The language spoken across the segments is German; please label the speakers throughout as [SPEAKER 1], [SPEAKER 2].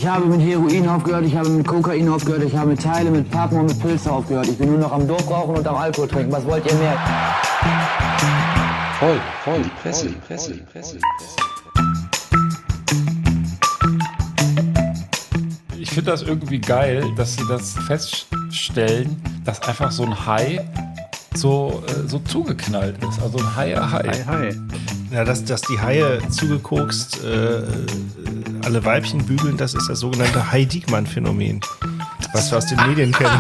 [SPEAKER 1] Ich habe mit Heroin aufgehört, ich habe mit Kokain aufgehört, ich habe mit Teile, mit Pappen und mit Pilze aufgehört. Ich bin nur noch am Dope-Rauchen und am Alkohol trinken. Was wollt ihr mehr?
[SPEAKER 2] Voll, die Presse.
[SPEAKER 3] Ich finde das irgendwie geil, dass sie das feststellen, dass einfach so ein Hai so zugeknallt ist. Also ein Hai.
[SPEAKER 4] Ja, dass die Haie zugekokst alle Weibchen bügeln, das ist das sogenannte Hai-Diekmann-Phänomen, was wir aus den Medien kennen.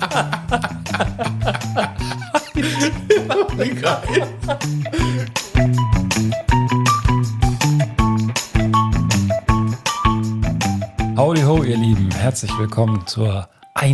[SPEAKER 3] Wie geil. Howdy ho, ihr Lieben. Herzlich willkommen zur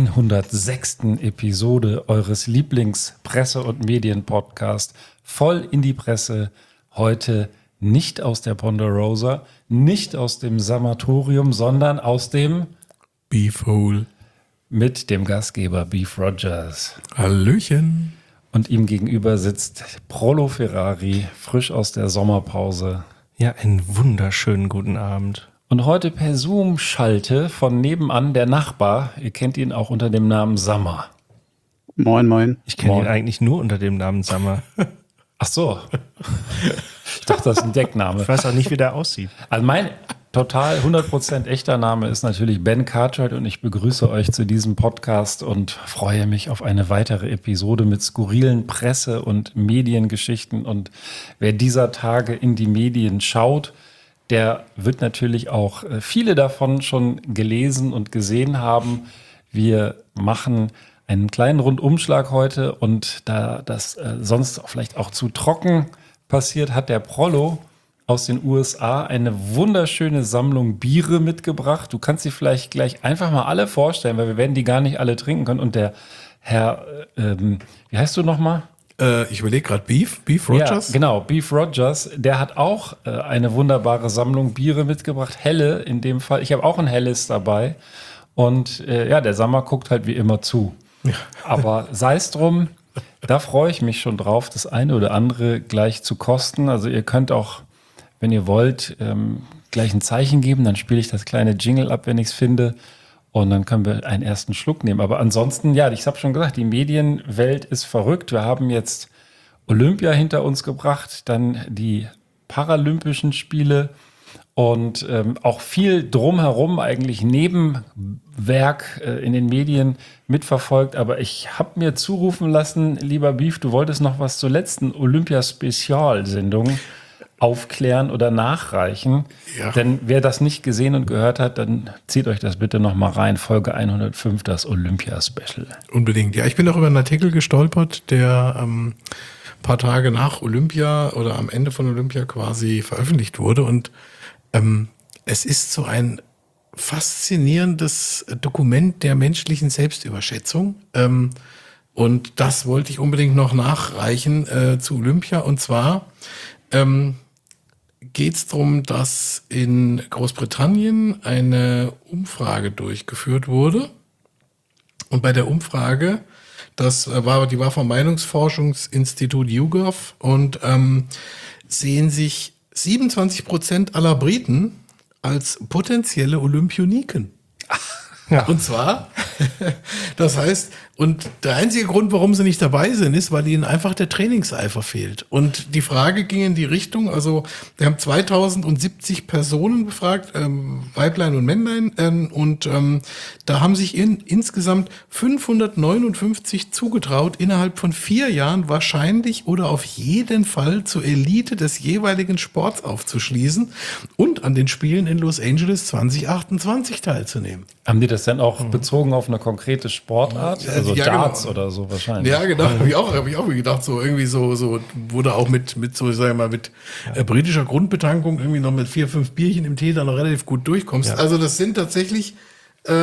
[SPEAKER 3] 106. Episode eures Lieblingspresse- und Medienpodcasts Voll in die Presse. Heute nicht aus der Ponderosa, nicht aus dem Sanatorium, sondern aus dem
[SPEAKER 5] Beef Hole.
[SPEAKER 3] Mit dem Gastgeber Beef Rogers.
[SPEAKER 5] Hallöchen.
[SPEAKER 3] Und ihm gegenüber sitzt Prolo Ferrari, frisch aus der Sommerpause.
[SPEAKER 4] Ja, einen wunderschönen guten Abend.
[SPEAKER 3] Und heute per Zoom-Schalte von nebenan der Nachbar. Ihr kennt ihn auch unter dem Namen Sammer.
[SPEAKER 6] Moin, moin.
[SPEAKER 4] Ich kenne ihn eigentlich nur unter dem Namen Sammer.
[SPEAKER 3] Ach so. Ich dachte, das ist ein Deckname.
[SPEAKER 4] Ich weiß auch nicht, wie der aussieht.
[SPEAKER 3] Also mein total 100% echter Name ist natürlich Ben Cartwright und ich begrüße euch zu diesem Podcast und freue mich auf eine weitere Episode mit skurrilen Presse- und Mediengeschichten. Und wer dieser Tage in die Medien schaut, der wird natürlich auch viele davon schon gelesen und gesehen haben. Wir machen einen kleinen Rundumschlag heute und da das sonst vielleicht auch zu trocken passiert, hat der Prollo aus den USA eine wunderschöne Sammlung Biere mitgebracht. Du kannst sie vielleicht gleich einfach mal alle vorstellen, weil wir werden die gar nicht alle trinken können. Und der Herr, wie heißt du nochmal?
[SPEAKER 5] Ich überlege gerade, Beef Rogers?
[SPEAKER 3] Ja, genau, Beef Rogers, der hat auch eine wunderbare Sammlung Biere mitgebracht, helle in dem Fall. Ich habe auch ein helles dabei und der Sammer guckt halt wie immer zu. Ja. Aber sei es drum, da freue ich mich schon drauf, das eine oder andere gleich zu kosten. Also ihr könnt auch, wenn ihr wollt, gleich ein Zeichen geben, dann spiele ich das kleine Jingle ab, wenn ich es finde. Und dann können wir einen ersten Schluck nehmen. Aber ansonsten, ja, ich habe schon gesagt, die Medienwelt ist verrückt. Wir haben jetzt Olympia hinter uns gebracht, dann die Paralympischen Spiele und auch viel drumherum eigentlich Nebenwerk in den Medien mitverfolgt. Aber ich habe mir zurufen lassen, lieber Beef, du wolltest noch was zur letzten Olympia-Spezialsendung aufklären oder nachreichen. Ja. Denn wer das nicht gesehen und gehört hat, dann zieht euch das bitte noch mal rein. Folge 105, das Olympia-Special.
[SPEAKER 5] Unbedingt. Ja, ich bin auch über einen Artikel gestolpert, der ein paar Tage nach Olympia oder am Ende von Olympia quasi veröffentlicht wurde. Und es ist so ein faszinierendes Dokument der menschlichen Selbstüberschätzung. Und das wollte ich unbedingt noch nachreichen zu Olympia. Und zwar geht es darum, dass in Großbritannien eine Umfrage durchgeführt wurde. Und bei der Umfrage, die war vom Meinungsforschungsinstitut YouGov und sehen sich 27% aller Briten als potenzielle Olympioniken. Ja. Und zwar, das heißt, und der einzige Grund, warum sie nicht dabei sind, ist, weil ihnen einfach der Trainingseifer fehlt. Und die Frage ging in die Richtung, also wir haben 2070 Personen befragt, Weiblein und Männlein, und da haben sich insgesamt 559 zugetraut, innerhalb von 4 Jahren wahrscheinlich oder auf jeden Fall zur Elite des jeweiligen Sports aufzuschließen und an den Spielen in Los Angeles 2028 teilzunehmen.
[SPEAKER 3] Haben die das denn auch bezogen auf eine konkrete Sportart? Also
[SPEAKER 5] ja,
[SPEAKER 3] Darts
[SPEAKER 5] genau.
[SPEAKER 3] Oder so wahrscheinlich.
[SPEAKER 5] Ja, genau. Habe ich auch gedacht, so irgendwie so wurde auch mit so, sagen wir mal, mit britischer Grundbetankung irgendwie noch mit 4, 5 Bierchen im Tee dann noch relativ gut durchkommst. Ja. Also das sind tatsächlich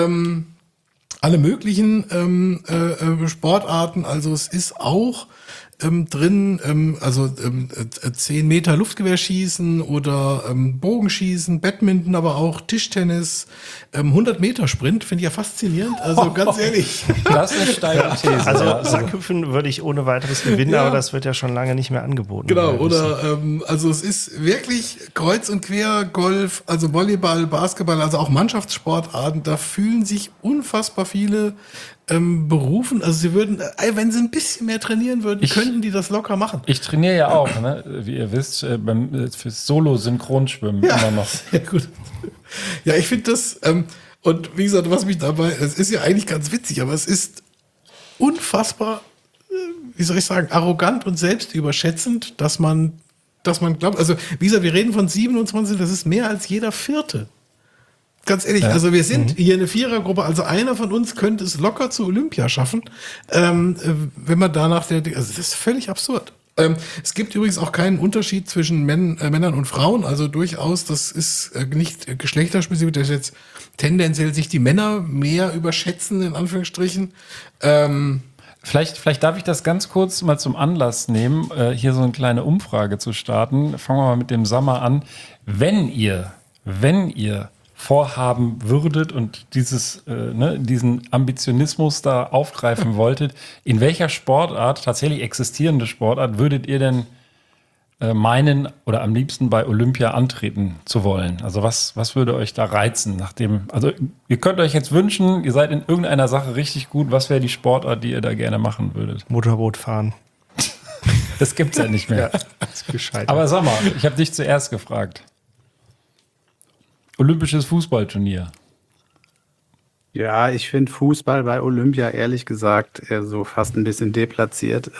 [SPEAKER 5] alle möglichen Sportarten. Also es ist auch drin, 10 Meter Luftgewehrschießen oder Bogenschießen, Badminton, aber auch Tischtennis, 100 Meter Sprint, finde ich ja faszinierend, also ganz ehrlich.
[SPEAKER 3] Das ist eine steile These.
[SPEAKER 4] Also
[SPEAKER 3] ja.
[SPEAKER 4] Sackhüpfen würde ich ohne weiteres gewinnen,
[SPEAKER 5] Ja.
[SPEAKER 4] aber das wird ja schon lange nicht mehr angeboten.
[SPEAKER 5] Genau,
[SPEAKER 4] werden.
[SPEAKER 5] oder also es ist wirklich kreuz und quer, Golf, also Volleyball, Basketball, also auch Mannschaftssportarten, da fühlen sich unfassbar viele berufen. Also sie würden, wenn sie ein bisschen mehr trainieren würden, könnten die das locker machen.
[SPEAKER 3] Ich trainiere ja auch, ne? Wie ihr wisst, fürs Solo-Synchronschwimmen immer noch.
[SPEAKER 5] Sehr gut. Ja, ich finde das, und wie gesagt, was mich dabei, es ist ja eigentlich ganz witzig, aber es ist unfassbar, wie soll ich sagen, arrogant und selbstüberschätzend, dass man glaubt, also wie gesagt, wir reden von 27, das ist mehr als jeder Vierte. Ganz ehrlich, also wir sind hier eine Vierergruppe, also einer von uns könnte es locker zu Olympia schaffen, wenn man danach, also das ist völlig absurd. Es gibt übrigens auch keinen Unterschied zwischen Männern und Frauen, also durchaus, das ist nicht geschlechterspezifisch, dass jetzt tendenziell sich die Männer mehr überschätzen, in Anführungsstrichen.
[SPEAKER 3] Vielleicht darf ich das ganz kurz mal zum Anlass nehmen, hier so eine kleine Umfrage zu starten. Fangen wir mal mit dem Sommer an. Wenn ihr vorhaben würdet und diesen Ambitionismus da aufgreifen wolltet, in welcher Sportart, tatsächlich existierende Sportart, würdet ihr denn meinen oder am liebsten bei Olympia antreten zu wollen? Also was würde euch da reizen? Also ihr könnt euch jetzt wünschen, ihr seid in irgendeiner Sache richtig gut. Was wäre die Sportart, die ihr da gerne machen würdet?
[SPEAKER 4] Motorboot fahren.
[SPEAKER 3] Das gibt's ja nicht mehr.
[SPEAKER 4] Das ist gescheitert.
[SPEAKER 3] Aber sag mal, ich habe dich zuerst gefragt. Olympisches Fußballturnier.
[SPEAKER 6] Ja, ich finde Fußball bei Olympia ehrlich gesagt so fast ein bisschen deplatziert.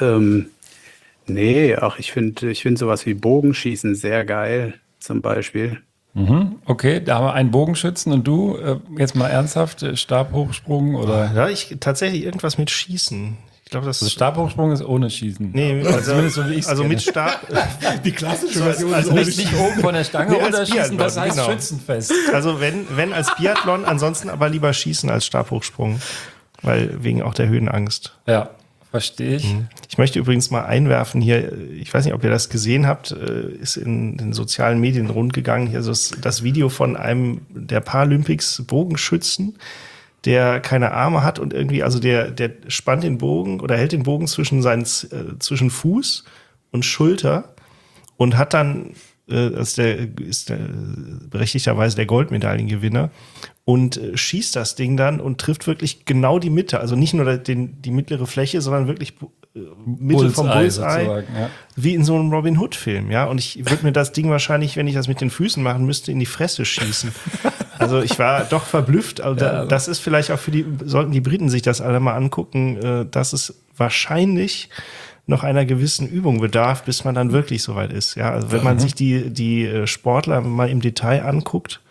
[SPEAKER 6] Ich finde sowas wie Bogenschießen sehr geil, zum Beispiel.
[SPEAKER 3] Okay, da haben wir einen Bogenschützen und du, jetzt mal ernsthaft, Stabhochsprung oder?
[SPEAKER 4] Ja, tatsächlich irgendwas mit Schießen. Ich glaube, das
[SPEAKER 3] Also Stabhochsprung ist ohne Schießen.
[SPEAKER 4] Nee,
[SPEAKER 3] Zumindest so wie ich's
[SPEAKER 4] also
[SPEAKER 3] kenne.
[SPEAKER 4] mit Stab.
[SPEAKER 5] Die klassische Version
[SPEAKER 3] Also
[SPEAKER 5] ist
[SPEAKER 3] nicht oben von der Stange
[SPEAKER 4] Nee, als
[SPEAKER 3] runterschießen, das
[SPEAKER 4] Biathlon,
[SPEAKER 3] heißt
[SPEAKER 4] genau.
[SPEAKER 3] Schützenfest.
[SPEAKER 4] Also wenn als Biathlon, ansonsten aber lieber Schießen als Stabhochsprung. Weil wegen auch der Höhenangst.
[SPEAKER 3] Ja, verstehe ich.
[SPEAKER 4] Ich möchte übrigens mal einwerfen hier, ich weiß nicht, ob ihr das gesehen habt, ist in den sozialen Medien rundgegangen, hier so das Video von einem der Paralympics Bogenschützen, der keine Arme hat und irgendwie, also der spannt den Bogen oder hält den Bogen zwischen zwischen Fuß und Schulter und hat dann, ist der berechtigterweise der Goldmedaillengewinner und schießt das Ding dann und trifft wirklich genau die Mitte, also nicht nur die mittlere Fläche, sondern wirklich Mitte vom Bullseye,
[SPEAKER 3] sozusagen, ja.
[SPEAKER 4] wie in so einem Robin Hood-Film, ja. Und ich würde mir das Ding wahrscheinlich, wenn ich das mit den Füßen machen müsste, in die Fresse schießen. Also ich war doch verblüfft. Also das ist vielleicht auch sollten die Briten sich das alle mal angucken, dass es wahrscheinlich noch einer gewissen Übung bedarf, bis man dann wirklich soweit ist. Ja, also wenn man sich die Sportler mal im Detail anguckt,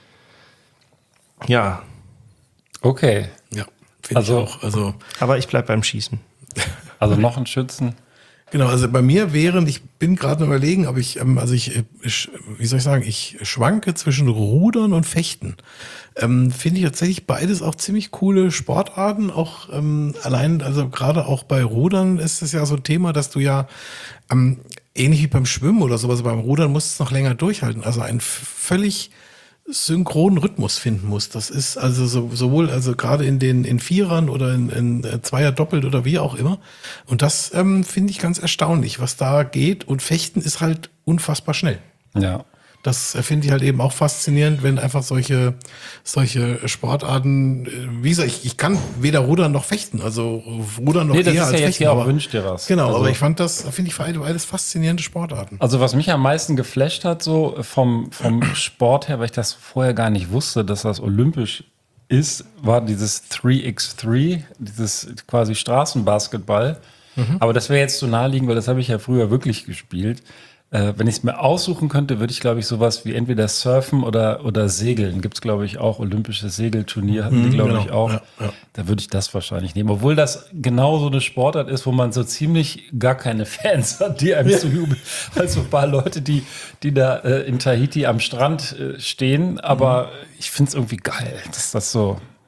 [SPEAKER 4] ja.
[SPEAKER 3] Okay,
[SPEAKER 5] Ja, finde
[SPEAKER 3] Also-
[SPEAKER 5] ich auch. Also
[SPEAKER 4] Aber ich bleib beim Schießen.
[SPEAKER 3] also noch ein Schützen.
[SPEAKER 5] genau, also bei mir ich bin gerade überlegen, ob ich wie soll ich sagen, ich schwanke zwischen Rudern und Fechten. Finde ich tatsächlich beides auch ziemlich coole Sportarten. Auch allein, also gerade auch bei Rudern ist es ja so ein Thema, dass du ja ähnlich wie beim Schwimmen oder sowas, beim Rudern musst du es noch länger durchhalten. Also einen völlig synchronen Rhythmus finden muss. Das ist also sowohl also gerade in Vierern oder in Zweier doppelt oder wie auch immer. Und das finde ich ganz erstaunlich, was da geht. Und Fechten ist halt unfassbar schnell.
[SPEAKER 3] Ja.
[SPEAKER 5] Das finde ich halt eben auch faszinierend, wenn einfach solche Sportarten, wie gesagt, ich kann weder rudern noch fechten, also rudern noch
[SPEAKER 3] Nee, das
[SPEAKER 5] eher
[SPEAKER 3] ist
[SPEAKER 5] als
[SPEAKER 3] ja jetzt
[SPEAKER 5] fechten.
[SPEAKER 3] hier auch
[SPEAKER 5] aber-
[SPEAKER 3] Wünsch dir was.
[SPEAKER 5] Genau,
[SPEAKER 3] Also-
[SPEAKER 5] aber ich finde ich beides faszinierende Sportarten.
[SPEAKER 3] Also was mich am meisten geflasht hat, so vom Sport her, weil ich das vorher gar nicht wusste, dass das olympisch ist, war dieses 3x3, dieses quasi Straßenbasketball. Aber das wäre jetzt zu naheliegend, weil das habe ich ja früher wirklich gespielt. Wenn ich es mir aussuchen könnte, würde ich, glaube ich, sowas wie entweder Surfen oder Segeln. Gibt es, glaube ich, auch olympisches Segelturnier, hatten die, glaube
[SPEAKER 5] genau.
[SPEAKER 3] ich, auch.
[SPEAKER 5] Ja, ja.
[SPEAKER 3] Da würde ich das wahrscheinlich nehmen. Obwohl das genau so eine Sportart ist, wo man so ziemlich gar keine Fans hat, die einem zujubeln. Weil so ein paar Leute, die da in Tahiti am Strand stehen. Aber ich finde es irgendwie geil, dass das so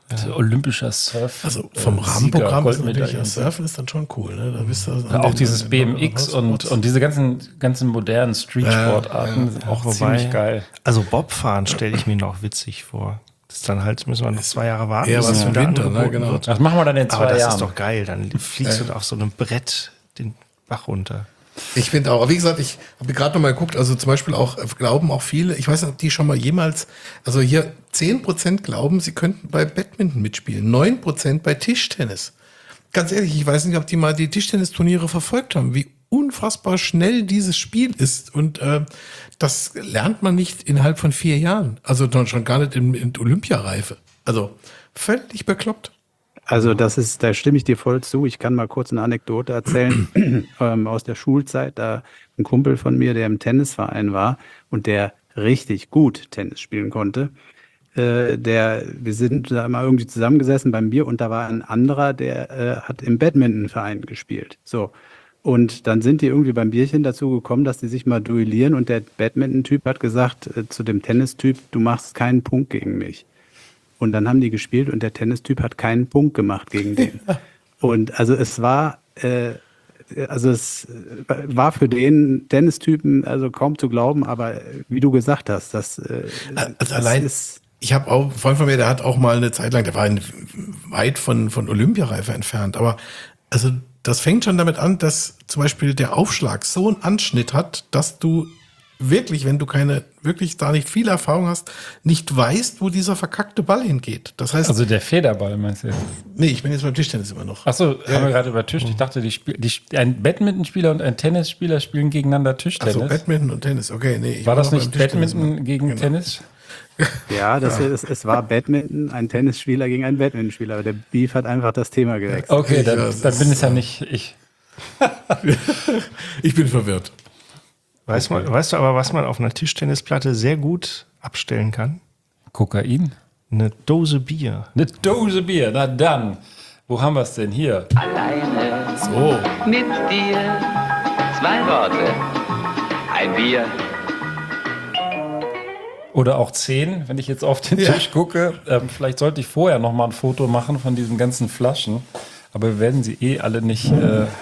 [SPEAKER 3] Also olympischer Surf.
[SPEAKER 5] Also vom
[SPEAKER 3] Sieger,
[SPEAKER 5] Rahmenprogramm ist
[SPEAKER 3] Goldmedaille.
[SPEAKER 5] natürlich das Surfen ist dann schon cool. Ne? Da bist du
[SPEAKER 3] Ja, auch dieses BMX und diese ganzen modernen Streetsportarten sind auch ziemlich geil.
[SPEAKER 4] Also Bobfahren stelle ich mir noch witzig vor. Das ist dann halt, müssen wir noch 2 Jahre warten.
[SPEAKER 5] eher
[SPEAKER 4] bis
[SPEAKER 5] was
[SPEAKER 4] es
[SPEAKER 5] für den
[SPEAKER 4] wieder
[SPEAKER 5] Winter, ne?
[SPEAKER 4] angeboten
[SPEAKER 5] Genau.
[SPEAKER 4] wird.
[SPEAKER 3] Das machen wir dann in 2
[SPEAKER 4] Aber das
[SPEAKER 3] Jahren.
[SPEAKER 4] ist doch geil. Dann fliegst du auf so einem Brett den Bach runter.
[SPEAKER 5] Ich finde auch, aber wie gesagt, ich habe gerade noch mal geguckt, also zum Beispiel auch, glauben auch viele, ich weiß nicht, ob die schon mal jemals, also hier 10% glauben, sie könnten bei Badminton mitspielen, 9% bei Tischtennis. Ganz ehrlich, ich weiß nicht, ob die mal die Tischtennisturniere verfolgt haben, wie unfassbar schnell dieses Spiel ist und das lernt man nicht innerhalb von 4 Jahren, also dann schon gar nicht in Olympiareife, also völlig bekloppt.
[SPEAKER 6] Also da stimme ich dir voll zu. Ich kann mal kurz eine Anekdote erzählen aus der Schulzeit. Da ein Kumpel von mir, der im Tennisverein war und der richtig gut Tennis spielen konnte. Wir sind da mal irgendwie zusammengesessen beim Bier und da war ein anderer, der hat im Badmintonverein gespielt. So. Und dann sind die irgendwie beim Bierchen dazu gekommen, dass die sich mal duellieren und der Badminton-Typ hat gesagt zu dem Tennistyp, du machst keinen Punkt gegen mich. Und dann haben die gespielt und der Tennistyp hat keinen Punkt gemacht gegen den. Und also es war für den Tennistypen also kaum zu glauben, aber wie du gesagt hast,
[SPEAKER 5] Also allein, ich habe auch, ein Freund von mir, der hat auch mal eine Zeit lang, der war weit von Olympiareife entfernt, aber also das fängt schon damit an, dass zum Beispiel der Aufschlag so einen Anschnitt hat, dass du wirklich, wenn du wirklich da nicht viel Erfahrung hast, nicht weißt, wo dieser verkackte Ball hingeht. Das heißt,
[SPEAKER 3] Also der Federball, meinst du?
[SPEAKER 5] nee, ich bin jetzt beim Tischtennis immer noch.
[SPEAKER 3] Achso, haben wir gerade über Tisch. Ich dachte, ein Badmintonspieler und ein Tennisspieler spielen gegeneinander Tischtennis.
[SPEAKER 5] Also Badminton und Tennis, okay, nee. ich
[SPEAKER 3] War
[SPEAKER 5] bin
[SPEAKER 3] das
[SPEAKER 5] noch
[SPEAKER 3] nicht
[SPEAKER 5] beim Tischtennis
[SPEAKER 3] Badminton
[SPEAKER 5] immer.
[SPEAKER 3] gegen
[SPEAKER 5] Genau.
[SPEAKER 3] Tennis?
[SPEAKER 6] ja, es war Badminton, ein Tennisspieler gegen einen Badmintonspieler. Aber der Beef hat einfach das Thema gewechselt.
[SPEAKER 3] Okay,
[SPEAKER 5] Ja,
[SPEAKER 3] dann
[SPEAKER 5] das
[SPEAKER 3] bin
[SPEAKER 5] ist,
[SPEAKER 3] es ja nicht ich.
[SPEAKER 5] Ich bin verwirrt.
[SPEAKER 4] Weißt du aber, was man auf einer Tischtennisplatte sehr gut abstellen kann?
[SPEAKER 3] Kokain?
[SPEAKER 4] Eine Dose Bier.
[SPEAKER 3] Eine Dose Bier, na dann. Wo haben wir es denn hier?
[SPEAKER 7] Alleine
[SPEAKER 5] So,
[SPEAKER 7] mit dir. 2 Worte. Ein Bier.
[SPEAKER 3] Oder auch 10, wenn ich jetzt auf den Tisch gucke. Vielleicht sollte ich vorher noch mal ein Foto machen von diesen ganzen Flaschen. Aber wir werden sie alle nicht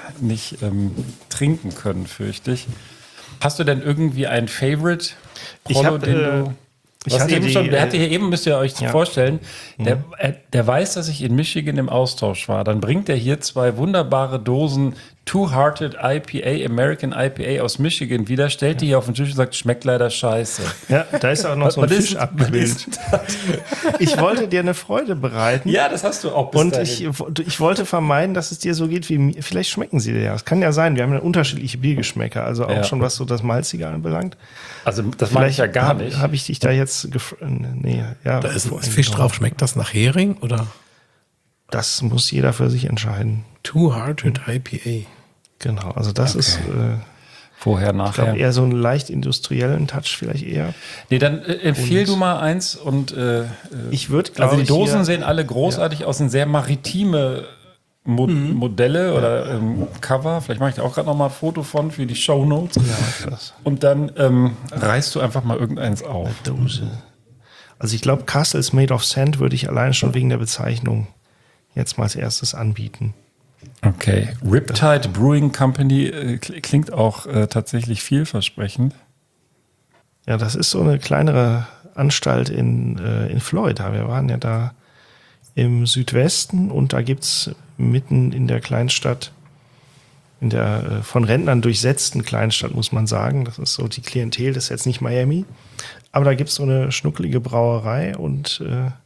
[SPEAKER 3] trinken können, fürchte ich. Hast du denn irgendwie ein Favorite?
[SPEAKER 4] Ich hab, ich hatte
[SPEAKER 3] der hatte hier eben, müsst ihr euch
[SPEAKER 4] ja.
[SPEAKER 3] vorstellen, der weiß, dass ich in Michigan im Austausch war. Dann bringt er hier 2 wunderbare Dosen Two-Hearted IPA, American IPA aus Michigan wieder, stellt die hier auf den Tisch und sagt, schmeckt leider scheiße.
[SPEAKER 4] Ja, da ist auch noch so ein
[SPEAKER 3] Was ist-
[SPEAKER 4] Fisch
[SPEAKER 3] was
[SPEAKER 4] abgebildet.
[SPEAKER 3] ist das?
[SPEAKER 4] Ich wollte dir eine Freude bereiten.
[SPEAKER 3] Ja, das hast du auch bis
[SPEAKER 4] Und
[SPEAKER 3] dahin.
[SPEAKER 4] ich wollte vermeiden, dass es dir so geht wie mir. Vielleicht schmecken sie dir ja. Es kann ja sein, wir haben ja unterschiedliche Biergeschmäcker, also auch
[SPEAKER 3] Ja.
[SPEAKER 4] schon was so das Malzige anbelangt.
[SPEAKER 3] Also das mag ich ja gar nicht.
[SPEAKER 4] Habe ich dich da jetzt
[SPEAKER 5] da ist ein Fisch drauf. Schmeckt das nach Hering oder
[SPEAKER 4] Das muss jeder für sich entscheiden.
[SPEAKER 5] Two-Hearted IPA?
[SPEAKER 4] Genau, also das ist,
[SPEAKER 3] Vorher,
[SPEAKER 4] ich
[SPEAKER 3] nachher.
[SPEAKER 4] glaube, eher so einen leicht industriellen Touch vielleicht eher.
[SPEAKER 3] Nee, dann empfiehl du mal eins und
[SPEAKER 4] Ich würde,
[SPEAKER 3] also
[SPEAKER 4] glaube
[SPEAKER 3] die
[SPEAKER 4] ich,
[SPEAKER 3] Dosen
[SPEAKER 4] hier-
[SPEAKER 3] sehen alle großartig aus, sind sehr maritime Modelle oder Cover. Vielleicht mache ich da auch gerade noch mal ein Foto von für die Shownotes.
[SPEAKER 4] Ja, das
[SPEAKER 3] Und dann reißt du einfach mal irgendeins auf.
[SPEAKER 4] Dose. Also ich glaube, Castles Made of Sand würde ich allein schon wegen der Bezeichnung jetzt mal als erstes anbieten.
[SPEAKER 3] Okay. Riptide Brewing Company klingt auch tatsächlich vielversprechend.
[SPEAKER 4] Ja, das ist so eine kleinere Anstalt in Florida. Wir waren ja da im Südwesten und da gibt es mitten in der Kleinstadt, in der von Rentnern durchsetzten Kleinstadt, muss man sagen. Das ist so die Klientel, das ist jetzt nicht Miami. Aber da gibt es so eine schnuckelige Brauerei und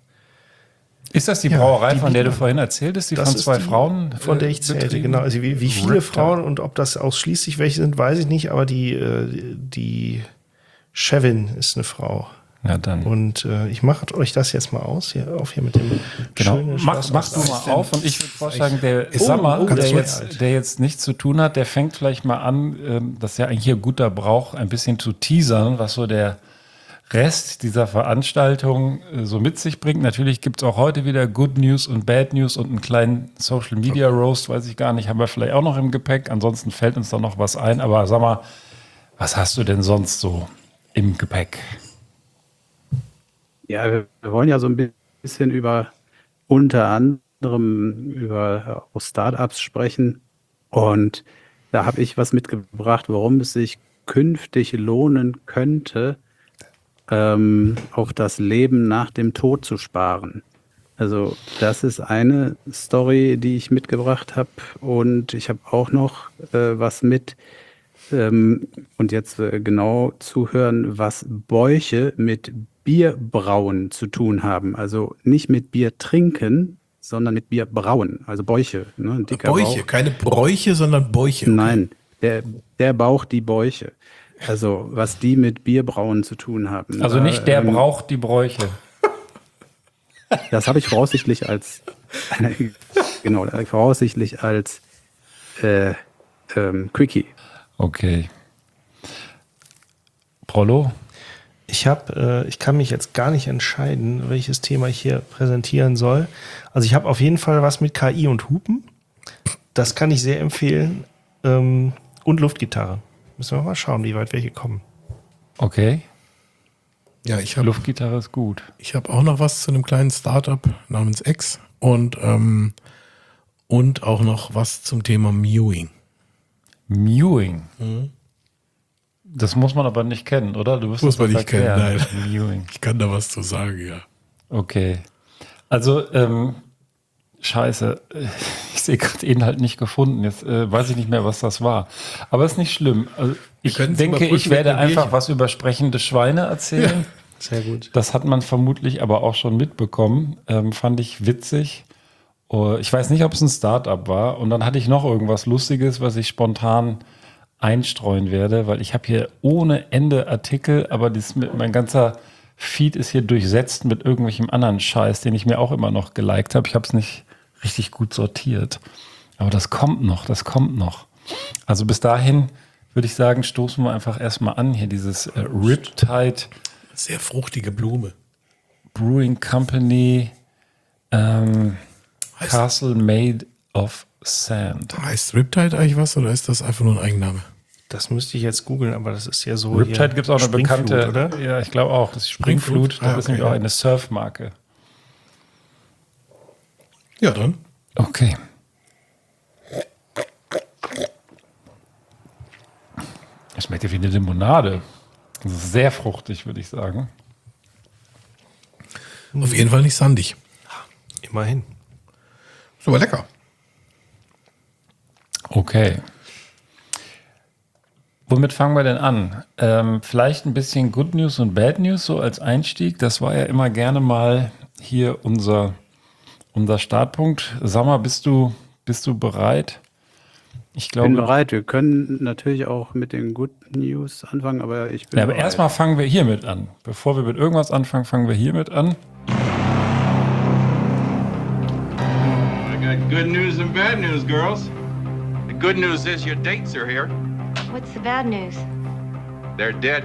[SPEAKER 3] Ist das die
[SPEAKER 4] Ja,
[SPEAKER 3] Brauerei,
[SPEAKER 4] die
[SPEAKER 3] von der du
[SPEAKER 4] bieten-
[SPEAKER 3] vorhin erzähltest, die
[SPEAKER 4] das
[SPEAKER 3] von
[SPEAKER 4] ist
[SPEAKER 3] 2
[SPEAKER 4] die,
[SPEAKER 3] Frauen?
[SPEAKER 4] von der ich zählte,
[SPEAKER 3] betrieben?
[SPEAKER 4] genau. Also wie viele
[SPEAKER 3] Riptide.
[SPEAKER 4] Frauen und ob das ausschließlich welche sind, weiß ich nicht, aber die Chevin ist eine Frau.
[SPEAKER 3] Ja, dann.
[SPEAKER 4] Und ich mache euch das jetzt mal hier mit dem
[SPEAKER 3] Genau.
[SPEAKER 4] schönen
[SPEAKER 3] Mach
[SPEAKER 4] Schloss
[SPEAKER 3] du
[SPEAKER 4] aus.
[SPEAKER 3] mal auf und ich würde vorschlagen, der Sammer,
[SPEAKER 5] ganz
[SPEAKER 3] der jetzt nichts zu tun hat, der fängt vielleicht mal an, das ist ja eigentlich hier guter Brauch, ein bisschen zu teasern, was so der Rest dieser Veranstaltung so mit sich bringt. Natürlich gibt es auch heute wieder Good News und Bad News und einen kleinen Social Media Roast, weiß ich gar nicht, haben wir vielleicht auch noch im Gepäck. Ansonsten fällt uns da noch was ein. Aber sag mal, was hast du denn sonst so im Gepäck?
[SPEAKER 6] Ja, wir wollen ja so ein bisschen über unter anderem über auch Startups sprechen. Und da habe ich was mitgebracht, warum es sich künftig lohnen könnte, auf das Leben nach dem Tod zu sparen. Also das ist eine Story, die ich mitgebracht habe. Und ich habe auch noch was mit, und jetzt genau zuhören, was Bäuche mit Bierbrauen zu tun haben. Also nicht mit Bier trinken, sondern mit Bier brauen. Also Bäuche. Ne? Ein dicker
[SPEAKER 5] Bäuche,
[SPEAKER 6] Bauch.
[SPEAKER 5] keine Bräuche, sondern Bäuche.
[SPEAKER 6] Nein, der Bauch, die Bäuche. Also was die mit Bierbrauen zu tun haben.
[SPEAKER 3] Also nicht der braucht die Bräuche.
[SPEAKER 6] Das habe ich voraussichtlich als Quickie.
[SPEAKER 3] Okay. Prollo?
[SPEAKER 4] Ich kann mich jetzt gar nicht entscheiden, welches Thema ich hier präsentieren soll. Also ich habe auf jeden Fall was mit KI und Hupen. Das kann ich sehr empfehlen. Und Luftgitarre. Müssen wir mal schauen, wie weit wir hier kommen.
[SPEAKER 3] Okay.
[SPEAKER 5] Ja, ich habe
[SPEAKER 3] Luftgitarre ist gut.
[SPEAKER 5] auch noch was zu einem kleinen Startup namens X und auch noch was zum Thema Mewing.
[SPEAKER 3] Mewing. Das muss man aber nicht kennen, oder? Du wirst
[SPEAKER 5] Muss
[SPEAKER 3] das
[SPEAKER 5] man nicht kennen,
[SPEAKER 3] erklären.
[SPEAKER 5] nein.
[SPEAKER 3] Mewing.
[SPEAKER 5] Ich kann da was zu sagen, ja.
[SPEAKER 3] Okay. Also, scheiße. Ich sehe gerade den halt nicht gefunden. Jetzt weiß ich nicht mehr, was das war. Aber ist nicht schlimm. Also, ich
[SPEAKER 5] können's
[SPEAKER 3] denke,
[SPEAKER 5] überbrücken
[SPEAKER 3] ich werde
[SPEAKER 5] mit einem
[SPEAKER 3] einfach
[SPEAKER 5] Bierchen.
[SPEAKER 3] was über sprechende Schweine erzählen.
[SPEAKER 4] Sehr gut.
[SPEAKER 3] Das hat man vermutlich aber auch schon mitbekommen. Fand ich witzig. Ich weiß nicht, ob es ein Startup war. Und dann hatte ich noch irgendwas Lustiges, was ich spontan einstreuen werde, weil ich habe hier ohne Ende Artikel, aber mein ganzer Feed ist hier durchsetzt mit irgendwelchem anderen Scheiß, den ich mir auch immer noch geliked habe. Ich habe es nicht richtig gut sortiert. Aber das kommt noch. Also bis dahin würde ich sagen, stoßen wir einfach erstmal an. Hier dieses Riptide
[SPEAKER 5] Sehr fruchtige Blume.
[SPEAKER 3] Brewing Company Castle Made of Sand.
[SPEAKER 5] Heißt Riptide eigentlich was oder ist das einfach nur ein Eigenname?
[SPEAKER 4] Das müsste ich jetzt googeln, aber das ist ja so.
[SPEAKER 3] Riptide gibt es auch eine
[SPEAKER 4] Springflut,
[SPEAKER 3] bekannte,
[SPEAKER 4] oder?
[SPEAKER 3] ja, ich glaube auch, das ist Springflut.
[SPEAKER 5] Springflut?
[SPEAKER 3] Das
[SPEAKER 5] Ah,
[SPEAKER 3] ist
[SPEAKER 5] okay,
[SPEAKER 3] nämlich auch
[SPEAKER 5] ja.
[SPEAKER 3] eine Surfmarke.
[SPEAKER 5] Ja, dann.
[SPEAKER 3] Okay. Das schmeckt ja wie eine Limonade. Das ist sehr fruchtig, würde ich sagen.
[SPEAKER 5] Auf jeden Fall nicht sandig.
[SPEAKER 4] Immerhin.
[SPEAKER 5] Ist aber lecker.
[SPEAKER 3] Okay. Womit fangen wir denn an? Vielleicht ein bisschen Good News und Bad News so als Einstieg. Das war ja immer gerne mal hier unser Startpunkt. Sag mal, bist du bereit? Ich glaube,
[SPEAKER 6] Bin bereit. Wir können natürlich auch mit den Good News anfangen, aber ich bin
[SPEAKER 3] Ja, aber
[SPEAKER 6] bereit.
[SPEAKER 3] erstmal fangen wir hiermit an. Bevor wir mit irgendwas anfangen, fangen wir hiermit an.
[SPEAKER 8] I got good news and bad news, girls. The good news is your dates are here.
[SPEAKER 9] What's the bad news?
[SPEAKER 8] They're dead.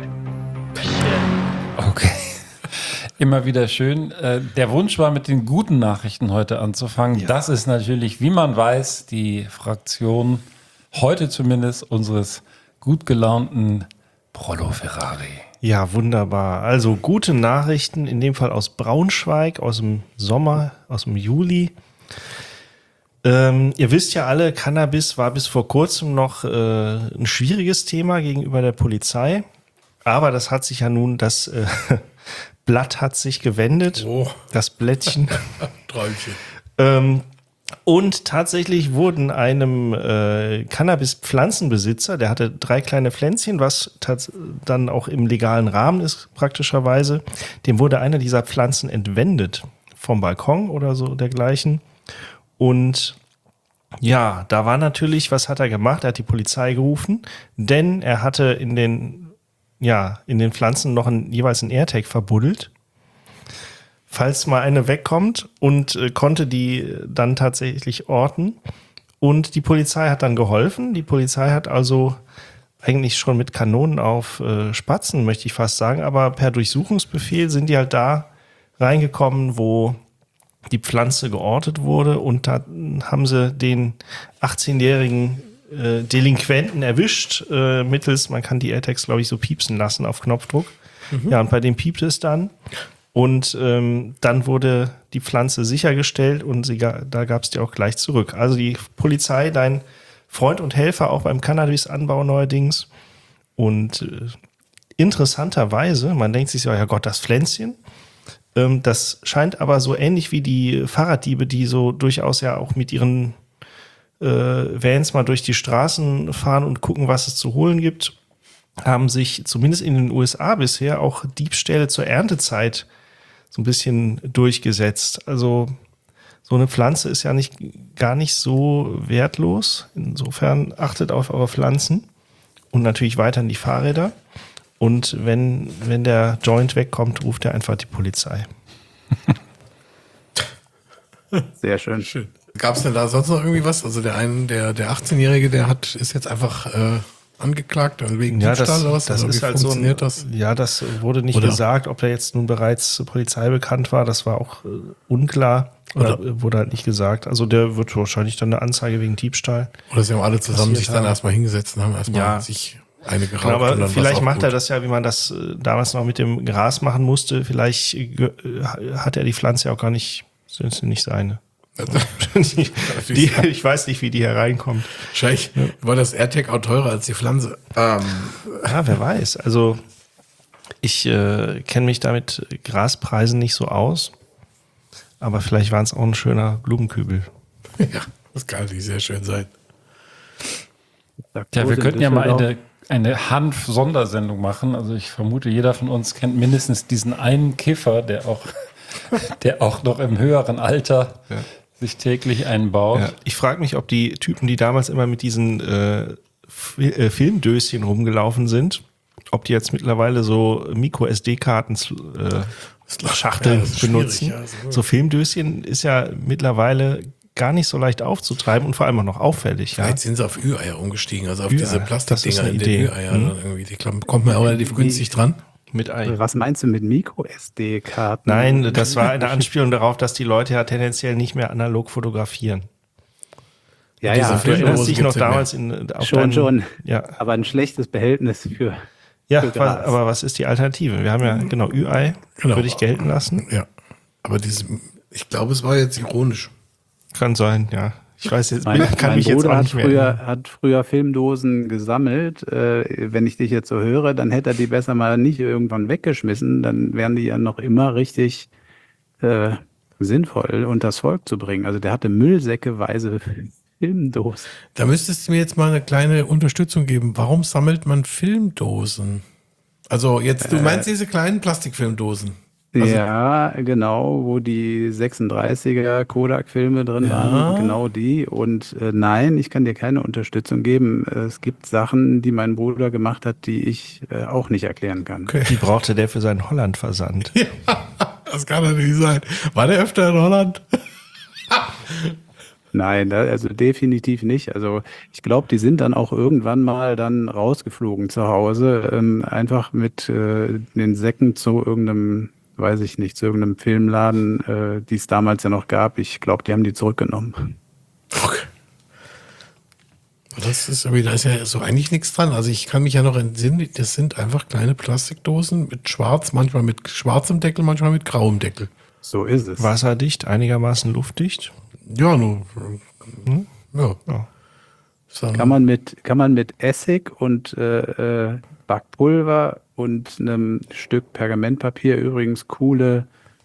[SPEAKER 3] Okay. Immer wieder schön. Der Wunsch war, mit den guten Nachrichten heute anzufangen. Ja. Das ist natürlich, wie man weiß, die Fraktion heute zumindest unseres gut gelaunten Prollo Ferrari.
[SPEAKER 4] Ja, wunderbar. Also gute Nachrichten, in dem Fall aus Braunschweig, aus dem Sommer, aus dem Juli. Ihr wisst ja alle, Cannabis war bis vor kurzem noch ein schwieriges Thema gegenüber der Polizei. Aber das hat sich ja nun, das Blatt hat sich gewendet, das Blättchen.
[SPEAKER 5] Träumchen.
[SPEAKER 4] Und tatsächlich wurden einem Cannabis-Pflanzenbesitzer, der hatte 3 kleine Pflänzchen, was dann auch im legalen Rahmen ist praktischerweise, dem wurde eine dieser Pflanzen entwendet vom Balkon oder so dergleichen. Und ja, da war natürlich, was hat er gemacht? Er hat die Polizei gerufen, denn er hatte in den Pflanzen noch jeweils ein AirTag verbuddelt, falls mal eine wegkommt, und konnte die dann tatsächlich orten. Und die Polizei hat dann geholfen. Die Polizei hat also eigentlich schon mit Kanonen auf Spatzen, möchte ich fast sagen, aber per Durchsuchungsbefehl sind die halt da reingekommen, wo die Pflanze geortet wurde, und da haben sie den 18-jährigen Delinquenten erwischt, mittels, man kann die AirTags, glaube ich, so piepsen lassen auf Knopfdruck. Ja, und bei dem piepte es dann. Und dann wurde die Pflanze sichergestellt und da gab es die auch gleich zurück. Also die Polizei, dein Freund und Helfer auch beim Cannabisanbau neuerdings. Und interessanterweise, man denkt sich ja Gott, das Pflänzchen. Das scheint aber so ähnlich wie die Fahrraddiebe, die so durchaus ja auch mit ihren Vans mal durch die Straßen fahren und gucken, was es zu holen gibt, haben sich zumindest in den USA bisher auch Diebstähle zur Erntezeit so ein bisschen durchgesetzt. Also so eine Pflanze ist ja gar nicht so wertlos. Insofern achtet auf eure Pflanzen und natürlich weiterhin die Fahrräder. Und wenn der Joint wegkommt, ruft er einfach die Polizei.
[SPEAKER 6] Sehr schön.
[SPEAKER 5] Schön. Gab es denn da sonst noch irgendwie was? Also der 18-Jährige, ist jetzt einfach angeklagt wegen Diebstahl oder was?
[SPEAKER 4] Das ist halt so das? Ja, das wurde nicht gesagt, ob er jetzt nun bereits zur Polizei bekannt war. Das war auch unklar. Oder wurde halt nicht gesagt. Also der wird wahrscheinlich dann eine Anzeige wegen Diebstahl.
[SPEAKER 5] Oder sie haben alle zusammen sich dann erstmal hingesetzt und haben erstmal sich eine geraucht.
[SPEAKER 4] Genau, aber
[SPEAKER 5] und dann
[SPEAKER 4] vielleicht macht er das ja, wie man das damals noch mit dem Gras machen musste. Vielleicht hat er die Pflanze ja auch gar nicht, sind nicht seine. Ich weiß nicht, wie die hereinkommt.
[SPEAKER 5] Wahrscheinlich war das AirTag auch teurer als die Pflanze.
[SPEAKER 4] Ja, wer weiß. Also ich kenne mich da mit Graspreisen nicht so aus. Aber vielleicht war es auch ein schöner Blumenkübel.
[SPEAKER 5] Ja, das kann natürlich sehr schön sein.
[SPEAKER 3] Ja, wir könnten ja mal eine Hanf-Sondersendung machen. Also ich vermute, jeder von uns kennt mindestens diesen einen Kiffer, der auch noch im höheren Alter sich täglich einen baut.
[SPEAKER 4] Ja. Ich frage mich, ob die Typen, die damals immer mit diesen Filmdöschen rumgelaufen sind, ob die jetzt mittlerweile so Micro-SD-Karten Schachteln benutzen. So Filmdöschen ist ja mittlerweile gar nicht so leicht aufzutreiben und vor allem auch noch auffällig.
[SPEAKER 5] Vielleicht sind sie auf Ü-Eier umgestiegen, also auf diese Plastikdinger in den Ü-Eiern. Die kommt man auch relativ günstig dran.
[SPEAKER 4] Mit Ei.
[SPEAKER 6] Was meinst du mit Micro-SD-Karten?
[SPEAKER 4] Nein, das war eine Anspielung darauf, dass die Leute ja tendenziell nicht mehr analog fotografieren.
[SPEAKER 6] Ja,
[SPEAKER 4] Du erinnerst dich noch damals
[SPEAKER 6] schon.
[SPEAKER 4] Ja.
[SPEAKER 6] Aber ein schlechtes Behältnis für Gras.
[SPEAKER 4] Aber was ist die Alternative? Wir haben ja, Ü-Ei, würde ich gelten lassen.
[SPEAKER 5] Ja, aber ich glaube, es war jetzt ironisch.
[SPEAKER 4] Kann sein, ja. Ich weiß jetzt,
[SPEAKER 6] Mein Bruder
[SPEAKER 4] mehr.
[SPEAKER 6] hat früher Filmdosen gesammelt. Wenn ich dich jetzt so höre, dann hätte er die besser mal nicht irgendwann weggeschmissen. Dann wären die ja noch immer richtig sinnvoll unters Volk zu bringen. Also der hatte müllsäckeweise Filmdosen.
[SPEAKER 5] Da müsstest du mir jetzt mal eine kleine Unterstützung geben. Warum sammelt man Filmdosen? Also jetzt, du meinst diese kleinen Plastikfilmdosen? Also,
[SPEAKER 6] ja, genau, wo die 36er Kodak-Filme drin waren, genau die. Und nein, ich kann dir keine Unterstützung geben. Es gibt Sachen, die mein Bruder gemacht hat, die ich auch nicht erklären kann.
[SPEAKER 5] Okay.
[SPEAKER 4] Die brauchte der für seinen Holland-Versand.
[SPEAKER 5] Ja, das kann natürlich sein. War der öfter in Holland?
[SPEAKER 6] Nein, also definitiv nicht. Also ich glaube, die sind dann auch irgendwann mal dann rausgeflogen zu Hause, einfach mit den Säcken zu irgendeinem, weiß ich nicht, zu irgendeinem Filmladen, die es damals ja noch gab. Ich glaube, die haben die zurückgenommen.
[SPEAKER 5] Okay. Da ist ja so eigentlich nichts dran. Also ich kann mich ja noch entsinnen, das sind einfach kleine Plastikdosen mit schwarz, manchmal mit schwarzem Deckel, manchmal mit grauem Deckel.
[SPEAKER 6] So ist es.
[SPEAKER 4] Wasserdicht, einigermaßen luftdicht.
[SPEAKER 5] Ja, nur. Ja.
[SPEAKER 6] Kann man mit Essig und Backpulver und einem Stück Pergamentpapier übrigens coole,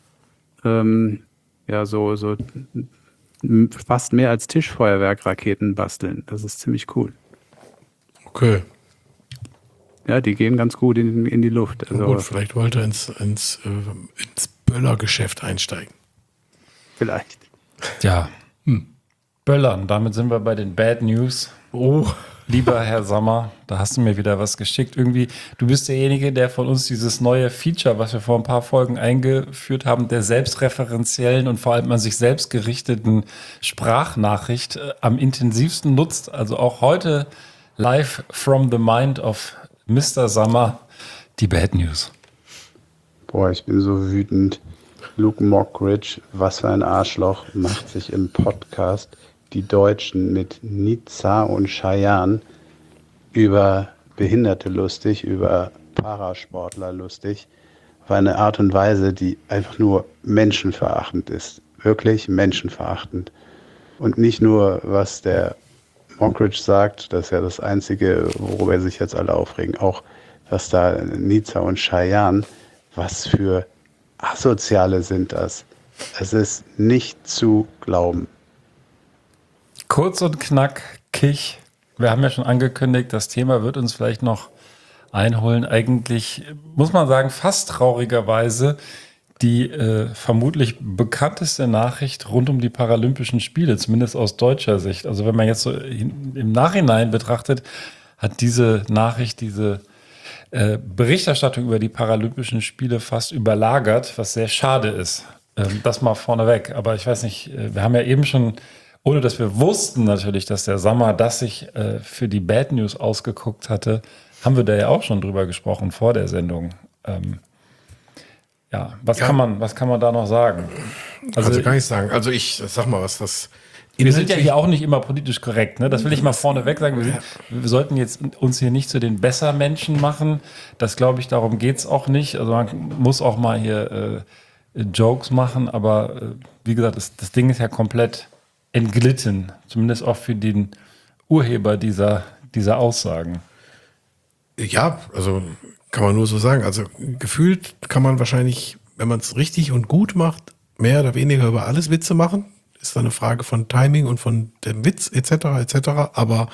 [SPEAKER 6] so fast mehr als Tischfeuerwerkraketen basteln. Das ist ziemlich cool.
[SPEAKER 5] Okay.
[SPEAKER 6] Ja, die gehen ganz gut in die Luft. Also,
[SPEAKER 5] gut, vielleicht wollte er ins Böller-Geschäft einsteigen.
[SPEAKER 6] Vielleicht.
[SPEAKER 3] Ja. Böllern, damit sind wir bei den Bad News.
[SPEAKER 5] Oh.
[SPEAKER 3] Lieber Herr Sommer, da hast du mir wieder was geschickt. Irgendwie, du bist derjenige, der von uns dieses neue Feature, was wir vor ein paar Folgen eingeführt haben, der selbstreferenziellen und vor allem an sich selbst gerichteten Sprachnachricht am intensivsten nutzt. Also auch heute live from the mind of Mr. Sommer, die Bad News.
[SPEAKER 6] Boah, ich bin so wütend. Luke Mockridge, was für ein Arschloch, macht sich im Podcast die Deutschen mit Nizza und Cheyenne über Behinderte lustig, über Parasportler lustig. war eine Art und Weise, die einfach nur menschenverachtend ist. Wirklich menschenverachtend. Und nicht nur, was der Mockridge sagt, das ist ja das Einzige, worüber sich jetzt alle aufregen, auch was da Nizza und Cheyenne, was für Asoziale sind das. Es ist nicht zu glauben.
[SPEAKER 3] Kurz und knackig. Wir haben ja schon angekündigt, das Thema wird uns vielleicht noch einholen. Eigentlich muss man sagen, fast traurigerweise die vermutlich bekannteste Nachricht rund um die Paralympischen Spiele, zumindest aus deutscher Sicht. Also wenn man jetzt so im Nachhinein betrachtet, hat diese Nachricht, diese Berichterstattung über die Paralympischen Spiele fast überlagert, was sehr schade ist. Das mal vorneweg. Aber ich weiß nicht, wir haben ja eben schon, ohne dass wir wussten natürlich, dass der Sammer das sich für die Bad News ausgeguckt hatte, haben wir da ja auch schon drüber gesprochen vor der Sendung. Was kann man da noch sagen?
[SPEAKER 5] Also gar nicht sagen. Also ich sag mal, was das.
[SPEAKER 3] Wir sind ja hier auch nicht immer politisch korrekt, ne? Das will ich mal vorneweg sagen. Wir sollten jetzt uns hier nicht zu den Bessermenschen machen. Das glaube ich, darum geht es auch nicht. Also man muss auch mal hier Jokes machen, aber wie gesagt, das Ding ist ja komplett entglitten. Zumindest auch für den Urheber dieser Aussagen.
[SPEAKER 5] Ja, also kann man nur so sagen. Also gefühlt kann man wahrscheinlich, wenn man es richtig und gut macht, mehr oder weniger über alles Witze machen. Ist dann eine Frage von Timing und von dem Witz etc. etc. Aber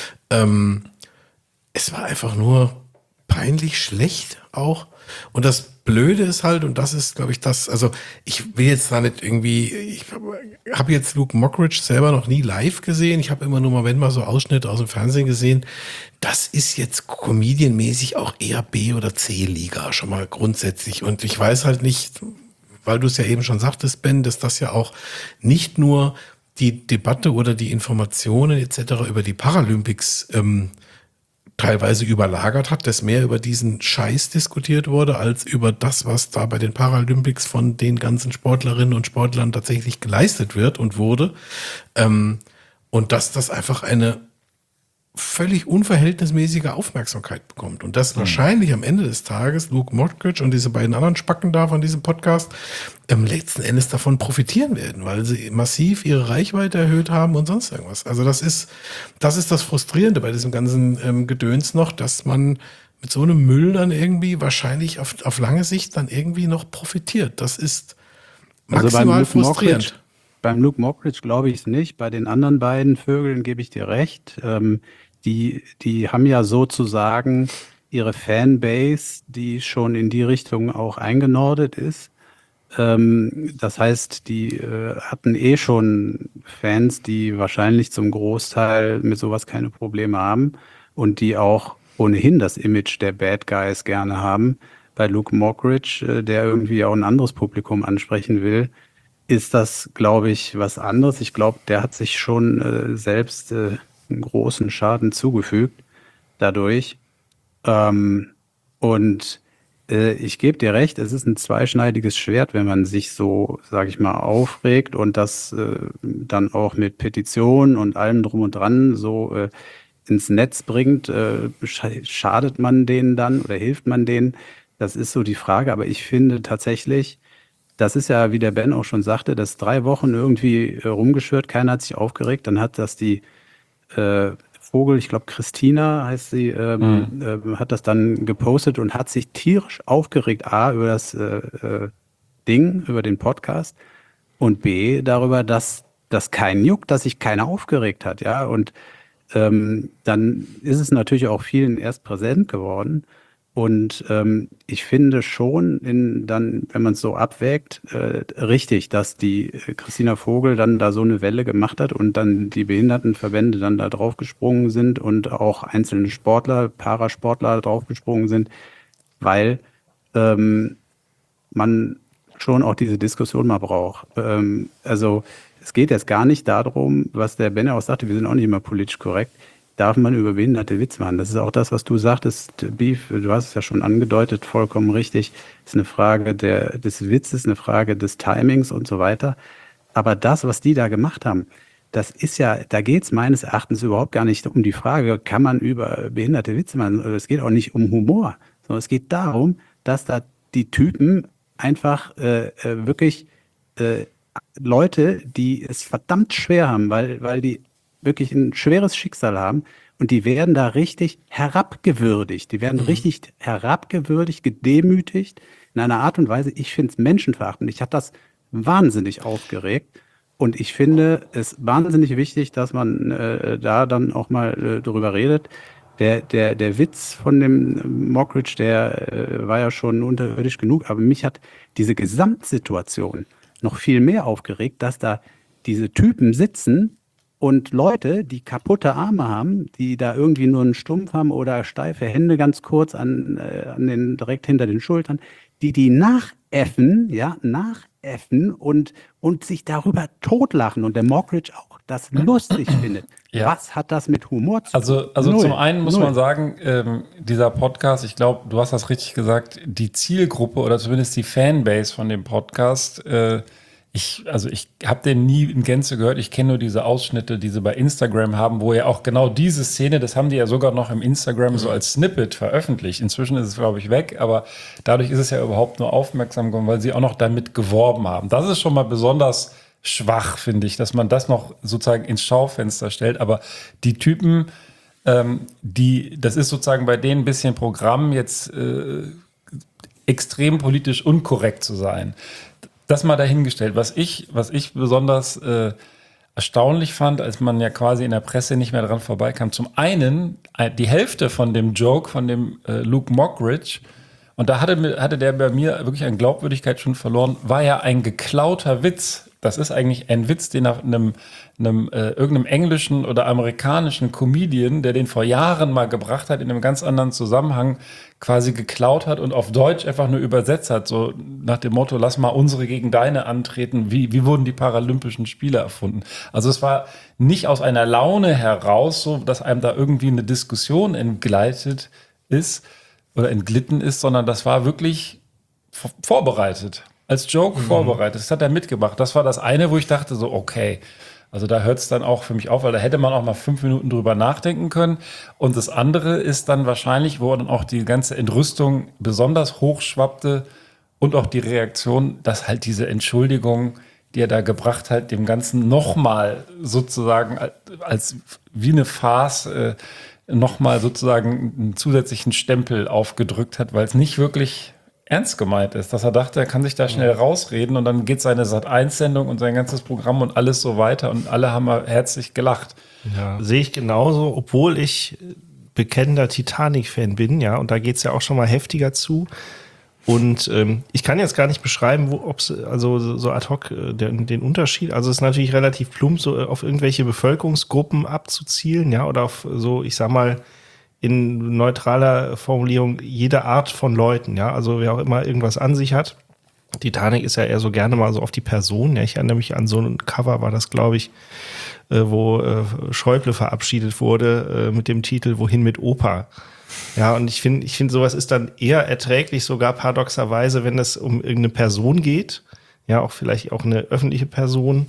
[SPEAKER 5] es war einfach nur peinlich schlecht auch. Und das Blöde ist halt, und das ist, glaube ich, das, also ich will jetzt da nicht irgendwie, ich habe jetzt Luke Mockridge selber noch nie live gesehen. Ich habe immer nur mal, wenn mal so Ausschnitte aus dem Fernsehen gesehen. Das ist jetzt comedianmäßig auch eher B- oder C-Liga schon mal grundsätzlich. Und ich weiß halt nicht, weil du es ja eben schon sagtest, Ben, dass das ja auch nicht nur die Debatte oder die Informationen etc. über die Paralympics teilweise überlagert hat, dass mehr über diesen Scheiß diskutiert wurde, als über das, was da bei den Paralympics von den ganzen Sportlerinnen und Sportlern tatsächlich geleistet wird und wurde. Und dass das einfach eine völlig unverhältnismäßige Aufmerksamkeit bekommt. Und das wahrscheinlich am Ende des Tages Luke Mockridge und diese beiden anderen Spacken da von diesem Podcast letzten Endes davon profitieren werden, weil sie massiv ihre Reichweite erhöht haben und sonst irgendwas. Also das ist das Frustrierende bei diesem ganzen Gedöns noch, dass man mit so einem Müll dann irgendwie wahrscheinlich auf lange Sicht dann irgendwie noch profitiert. Das ist maximal frustrierend.
[SPEAKER 6] Beim Luke Mockridge glaube ich es nicht. Bei den anderen beiden Vögeln gebe ich dir recht. Die haben ja sozusagen ihre Fanbase, die schon in die Richtung auch eingenordet ist. Das heißt, die hatten eh schon Fans, die wahrscheinlich zum Großteil mit sowas keine Probleme haben und die auch ohnehin das Image der Bad Guys gerne haben. Bei Luke Mockridge, der irgendwie auch ein anderes Publikum ansprechen will, ist das, glaube ich, was anderes. Ich glaube, der hat sich schon selbst einen großen Schaden zugefügt dadurch. Ich gebe dir recht, es ist ein zweischneidiges Schwert, wenn man sich so, sage ich mal, aufregt und das dann auch mit Petitionen und allem drum und dran so ins Netz bringt. Schadet man denen dann oder hilft man denen? Das ist so die Frage. Aber ich finde tatsächlich, das ist ja, wie der Ben auch schon sagte, das 3 Wochen irgendwie rumgeschwirrt, keiner hat sich aufgeregt. Dann hat das die Vogel, ich glaube Christina heißt sie, hat das dann gepostet und hat sich tierisch aufgeregt, A, über das Ding, über den Podcast und B, darüber, dass das keinen juckt, dass sich keiner aufgeregt hat. Ja, und dann ist es natürlich auch vielen erst präsent geworden. Und ich finde schon, wenn man es so abwägt, richtig, dass die Christina Vogel dann da so eine Welle gemacht hat und dann die Behindertenverbände dann da draufgesprungen sind und auch einzelne Sportler, Parasportler draufgesprungen sind, weil man schon auch diese Diskussion mal braucht. Also es geht jetzt gar nicht darum, was der Ben auch sagte, wir sind auch nicht immer politisch korrekt. Darf man über behinderte Witz machen? Das ist auch das, was du sagtest, Beef, du hast es ja schon angedeutet, vollkommen richtig. Ist eine Frage des Witzes, eine Frage des Timings und so weiter. Aber das, was die da gemacht haben, das ist ja, da geht es meines Erachtens überhaupt gar nicht um die Frage, kann man über behinderte Witze machen? Es geht auch nicht um Humor, sondern es geht darum, dass da die Typen einfach wirklich Leute, die es verdammt schwer haben, weil die wirklich ein schweres Schicksal haben und die werden da richtig herabgewürdigt. Die werden richtig herabgewürdigt, gedemütigt in einer Art und Weise, ich finde es menschenverachtend. Ich habe das wahnsinnig aufgeregt und ich finde es wahnsinnig wichtig, dass man da dann auch mal drüber redet. Der Witz von dem Mockridge, der war ja schon unterirdisch genug, aber mich hat diese Gesamtsituation noch viel mehr aufgeregt, dass da diese Typen sitzen und Leute, die kaputte Arme haben, die da irgendwie nur einen Stumpf haben oder steife Hände ganz kurz direkt hinter den Schultern, die nachäffen und sich darüber totlachen und der Mockridge auch das lustig findet.
[SPEAKER 3] Ja.
[SPEAKER 6] Was hat das mit Humor zu tun?
[SPEAKER 3] Also
[SPEAKER 6] Null.
[SPEAKER 3] zum einen muss
[SPEAKER 6] Null.
[SPEAKER 3] man sagen, dieser Podcast, ich glaube, du hast das richtig gesagt, die Zielgruppe oder zumindest die Fanbase von dem Podcast, ich habe den nie in Gänze gehört. Ich kenne nur diese Ausschnitte, die sie bei Instagram haben, wo ja auch genau diese Szene, das haben die ja sogar noch im Instagram so als Snippet veröffentlicht. Inzwischen ist es, glaube ich, weg, aber dadurch ist es ja überhaupt nur aufmerksam geworden, weil sie auch noch damit geworben haben. Das ist schon mal besonders schwach, finde ich, dass man das noch sozusagen ins Schaufenster stellt. Aber die Typen, das ist sozusagen bei denen ein bisschen Programm, jetzt extrem politisch unkorrekt zu sein. Das mal dahingestellt. Was ich besonders erstaunlich fand, als man ja quasi in der Presse nicht mehr dran vorbeikam. Zum einen, die Hälfte von dem Joke, von dem Luke Mockridge, und da hatte der bei mir wirklich an Glaubwürdigkeit schon verloren, war ja ein geklauter Witz. Das ist eigentlich ein Witz, den nach irgendeinem englischen oder amerikanischen Comedian, der den vor Jahren mal gebracht hat, in einem ganz anderen Zusammenhang quasi geklaut hat und auf Deutsch einfach nur übersetzt hat, so nach dem Motto, lass mal unsere gegen deine antreten, wie wurden die Paralympischen Spiele erfunden? Also es war nicht aus einer Laune heraus, so dass einem da irgendwie eine Diskussion entgleitet ist oder entglitten ist, sondern das war wirklich vorbereitet. Als Joke vorbereitet. Das hat er mitgebracht. Das war das eine, wo ich dachte so, okay, also da hört es dann auch für mich auf, weil da hätte man auch mal 5 Minuten drüber nachdenken können. Und das andere ist dann wahrscheinlich, wo dann auch die ganze Entrüstung besonders hochschwappte und auch die Reaktion, dass halt diese Entschuldigung, die er da gebracht hat, dem Ganzen nochmal sozusagen als wie eine Farce nochmal sozusagen einen zusätzlichen Stempel aufgedrückt hat, weil es nicht wirklich ernst gemeint ist, dass er dachte, er kann sich da schnell rausreden und dann geht seine Sat.1-Sendung und sein ganzes Programm und alles so weiter und alle haben herzlich gelacht.
[SPEAKER 4] Ja, sehe ich genauso, obwohl ich bekennender Titanic-Fan bin, ja, und da geht es ja auch schon mal heftiger zu. Und ich kann jetzt gar nicht beschreiben, ob es also so ad hoc den Unterschied, also es ist natürlich relativ plump, so auf irgendwelche Bevölkerungsgruppen abzuzielen, ja, oder auf so, ich sag mal, in neutraler Formulierung jede Art von Leuten, ja, also wer auch immer irgendwas an sich hat. Titanic ist ja eher so gerne mal so auf die Person, ja, ich erinnere mich an so ein Cover, war das, glaube ich, wo Schäuble verabschiedet wurde mit dem Titel Wohin mit Opa. Ja, und ich finde, sowas ist dann eher erträglich, sogar paradoxerweise, wenn es um irgendeine Person geht, ja, auch vielleicht auch eine öffentliche Person,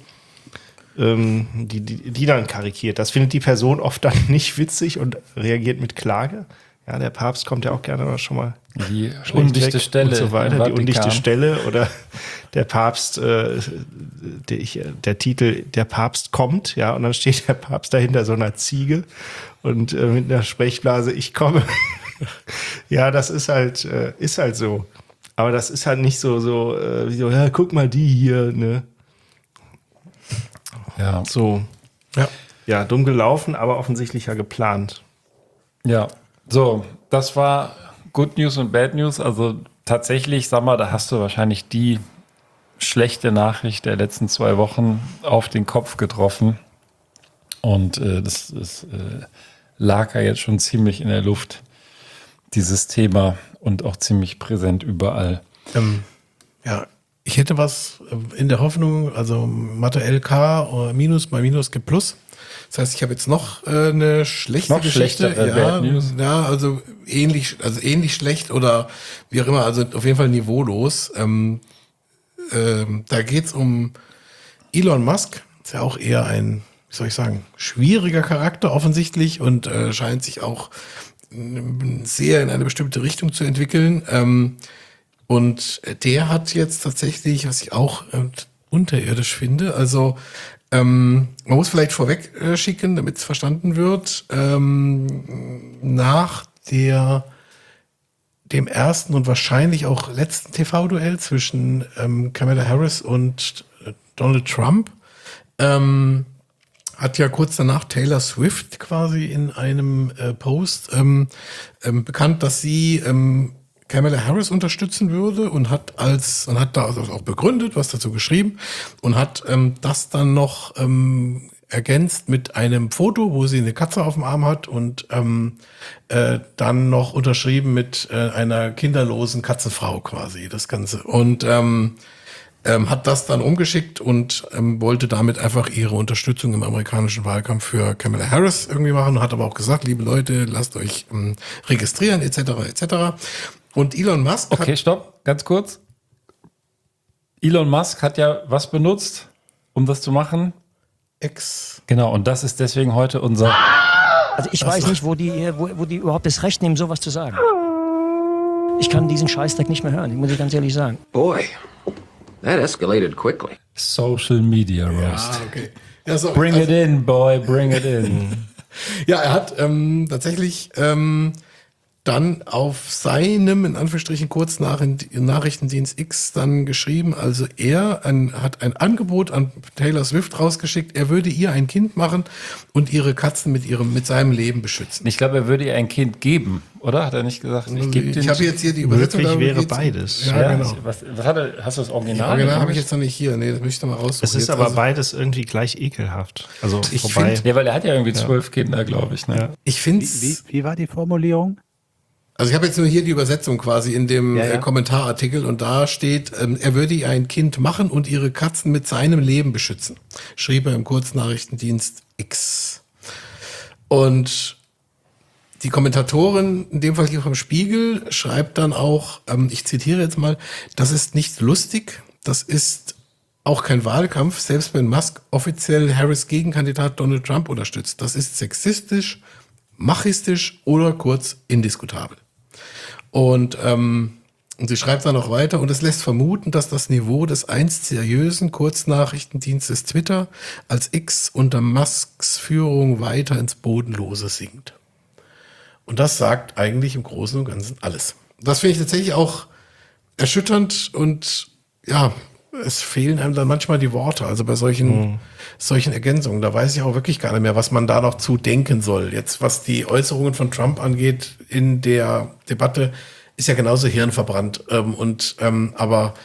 [SPEAKER 4] die dann karikiert. Das findet die Person oft dann nicht witzig und reagiert mit Klage. Ja, der Papst kommt ja auch gerne schon mal
[SPEAKER 3] die undichte Stelle
[SPEAKER 4] und so weiter, die undichte
[SPEAKER 3] Vatikan.
[SPEAKER 4] Stelle oder der Papst, der Titel Der Papst kommt, ja, und dann steht der Papst dahinter so einer Ziege und mit einer Sprechblase, ich komme. Ja, das ist halt so. Aber das ist halt nicht so, ja, guck mal die hier, ne?
[SPEAKER 3] Ja.
[SPEAKER 4] So. Ja, dumm gelaufen, aber offensichtlich ja geplant.
[SPEAKER 3] Ja, so, das war Good News und Bad News. Also tatsächlich, sag mal, da hast du wahrscheinlich die schlechte Nachricht der letzten 2 Wochen auf den Kopf getroffen. Und das lag ja jetzt schon ziemlich in der Luft, dieses Thema, und auch ziemlich präsent überall.
[SPEAKER 5] Ja, ich hätte was in der Hoffnung, also Mathe LK Minus mal Minus gibt Plus. Das heißt, ich habe jetzt noch eine schlechte Geschichte.
[SPEAKER 3] Bad News.
[SPEAKER 5] Ja, also ähnlich schlecht oder wie auch immer, also auf jeden Fall niveaulos. Da geht es um Elon Musk. Ist ja auch eher ein, wie soll ich sagen, schwieriger Charakter offensichtlich und scheint sich auch sehr in eine bestimmte Richtung zu entwickeln. Und der hat jetzt tatsächlich, was ich auch unterirdisch finde, also man muss vielleicht vorweg schicken, damit es verstanden wird, nach dem ersten und wahrscheinlich auch letzten TV-Duell zwischen Kamala Harris und Donald Trump, hat ja kurz danach Taylor Swift quasi in einem Post bekannt, dass sie Kamala Harris unterstützen würde und hat da also auch begründet, was dazu geschrieben und hat das dann noch ergänzt mit einem Foto, wo sie eine Katze auf dem Arm hat und dann noch unterschrieben mit einer kinderlosen Katzenfrau quasi, das Ganze. Und hat das dann umgeschickt und wollte damit einfach ihre Unterstützung im amerikanischen Wahlkampf für Kamala Harris irgendwie machen, hat aber auch gesagt, liebe Leute, lasst euch registrieren, etc., etc. Und Elon Musk
[SPEAKER 3] Okay, stopp, ganz kurz. Elon Musk hat ja was benutzt, um das zu machen?
[SPEAKER 5] X.
[SPEAKER 3] Genau, und das ist deswegen heute unser...
[SPEAKER 9] Also ich weiß nicht, wo die überhaupt das Recht nehmen, sowas zu sagen. Ich kann diesen Scheißdreck nicht mehr hören, muss ich ganz ehrlich sagen.
[SPEAKER 2] Boy, that escalated quickly.
[SPEAKER 3] Social Media Roast.
[SPEAKER 5] Ah, okay. Ja, so,
[SPEAKER 3] Bring it in, boy, bring it in.
[SPEAKER 5] Ja, er hat tatsächlich dann auf seinem, in Anführungsstrichen, Kurznachrichtendienst X dann geschrieben, also er hat ein Angebot an Taylor Swift rausgeschickt, er würde ihr ein Kind machen und ihre Katzen mit seinem Leben beschützen.
[SPEAKER 3] Ich glaube, er würde ihr ein Kind geben, oder? Hat er nicht gesagt?
[SPEAKER 5] Ich habe jetzt hier die Übersetzung.
[SPEAKER 4] Möglich wäre
[SPEAKER 5] geht's.
[SPEAKER 4] beides.
[SPEAKER 5] Ja, genau.
[SPEAKER 3] Was hat er, hast du das Original?
[SPEAKER 5] Original habe ich jetzt noch nicht hier. Nee, das möchte ich noch mal raussuchen.
[SPEAKER 4] Es ist
[SPEAKER 5] jetzt
[SPEAKER 4] aber
[SPEAKER 5] also,
[SPEAKER 4] beides irgendwie gleich ekelhaft. Also
[SPEAKER 5] Ich
[SPEAKER 4] vorbei.
[SPEAKER 5] find-
[SPEAKER 3] Ja, weil er hat ja irgendwie 12 Kinder, glaube ich. Ne?
[SPEAKER 4] Ja.
[SPEAKER 5] ich finde
[SPEAKER 6] Wie war die Formulierung?
[SPEAKER 5] Also ich habe jetzt nur hier die Übersetzung quasi in dem
[SPEAKER 6] Ja, ja.
[SPEAKER 5] Kommentarartikel und da steht, er würde ihr ein Kind machen und ihre Katzen mit seinem Leben beschützen, schrieb er im Kurznachrichtendienst X. Und die Kommentatorin, in dem Fall hier vom Spiegel, schreibt dann auch, ich zitiere jetzt mal, das ist nicht lustig, das ist auch kein Wahlkampf, selbst wenn Musk offiziell Harris Gegenkandidat Donald Trump unterstützt. Das ist sexistisch, machistisch oder kurz indiskutabel. Und sie schreibt dann noch weiter, und es lässt vermuten, dass das Niveau des einst seriösen Kurznachrichtendienstes Twitter als X unter Musks Führung weiter ins Bodenlose sinkt. Und das sagt eigentlich im Großen und Ganzen alles. Das finde ich tatsächlich auch erschütternd und ja, es fehlen einem dann manchmal die Worte, also bei solchen Ergänzungen. Da weiß ich auch wirklich gar nicht mehr, was man da noch zu denken soll. Jetzt, was die Äußerungen von Trump angeht in der Debatte, ist ja genauso hirnverbrannt. Aber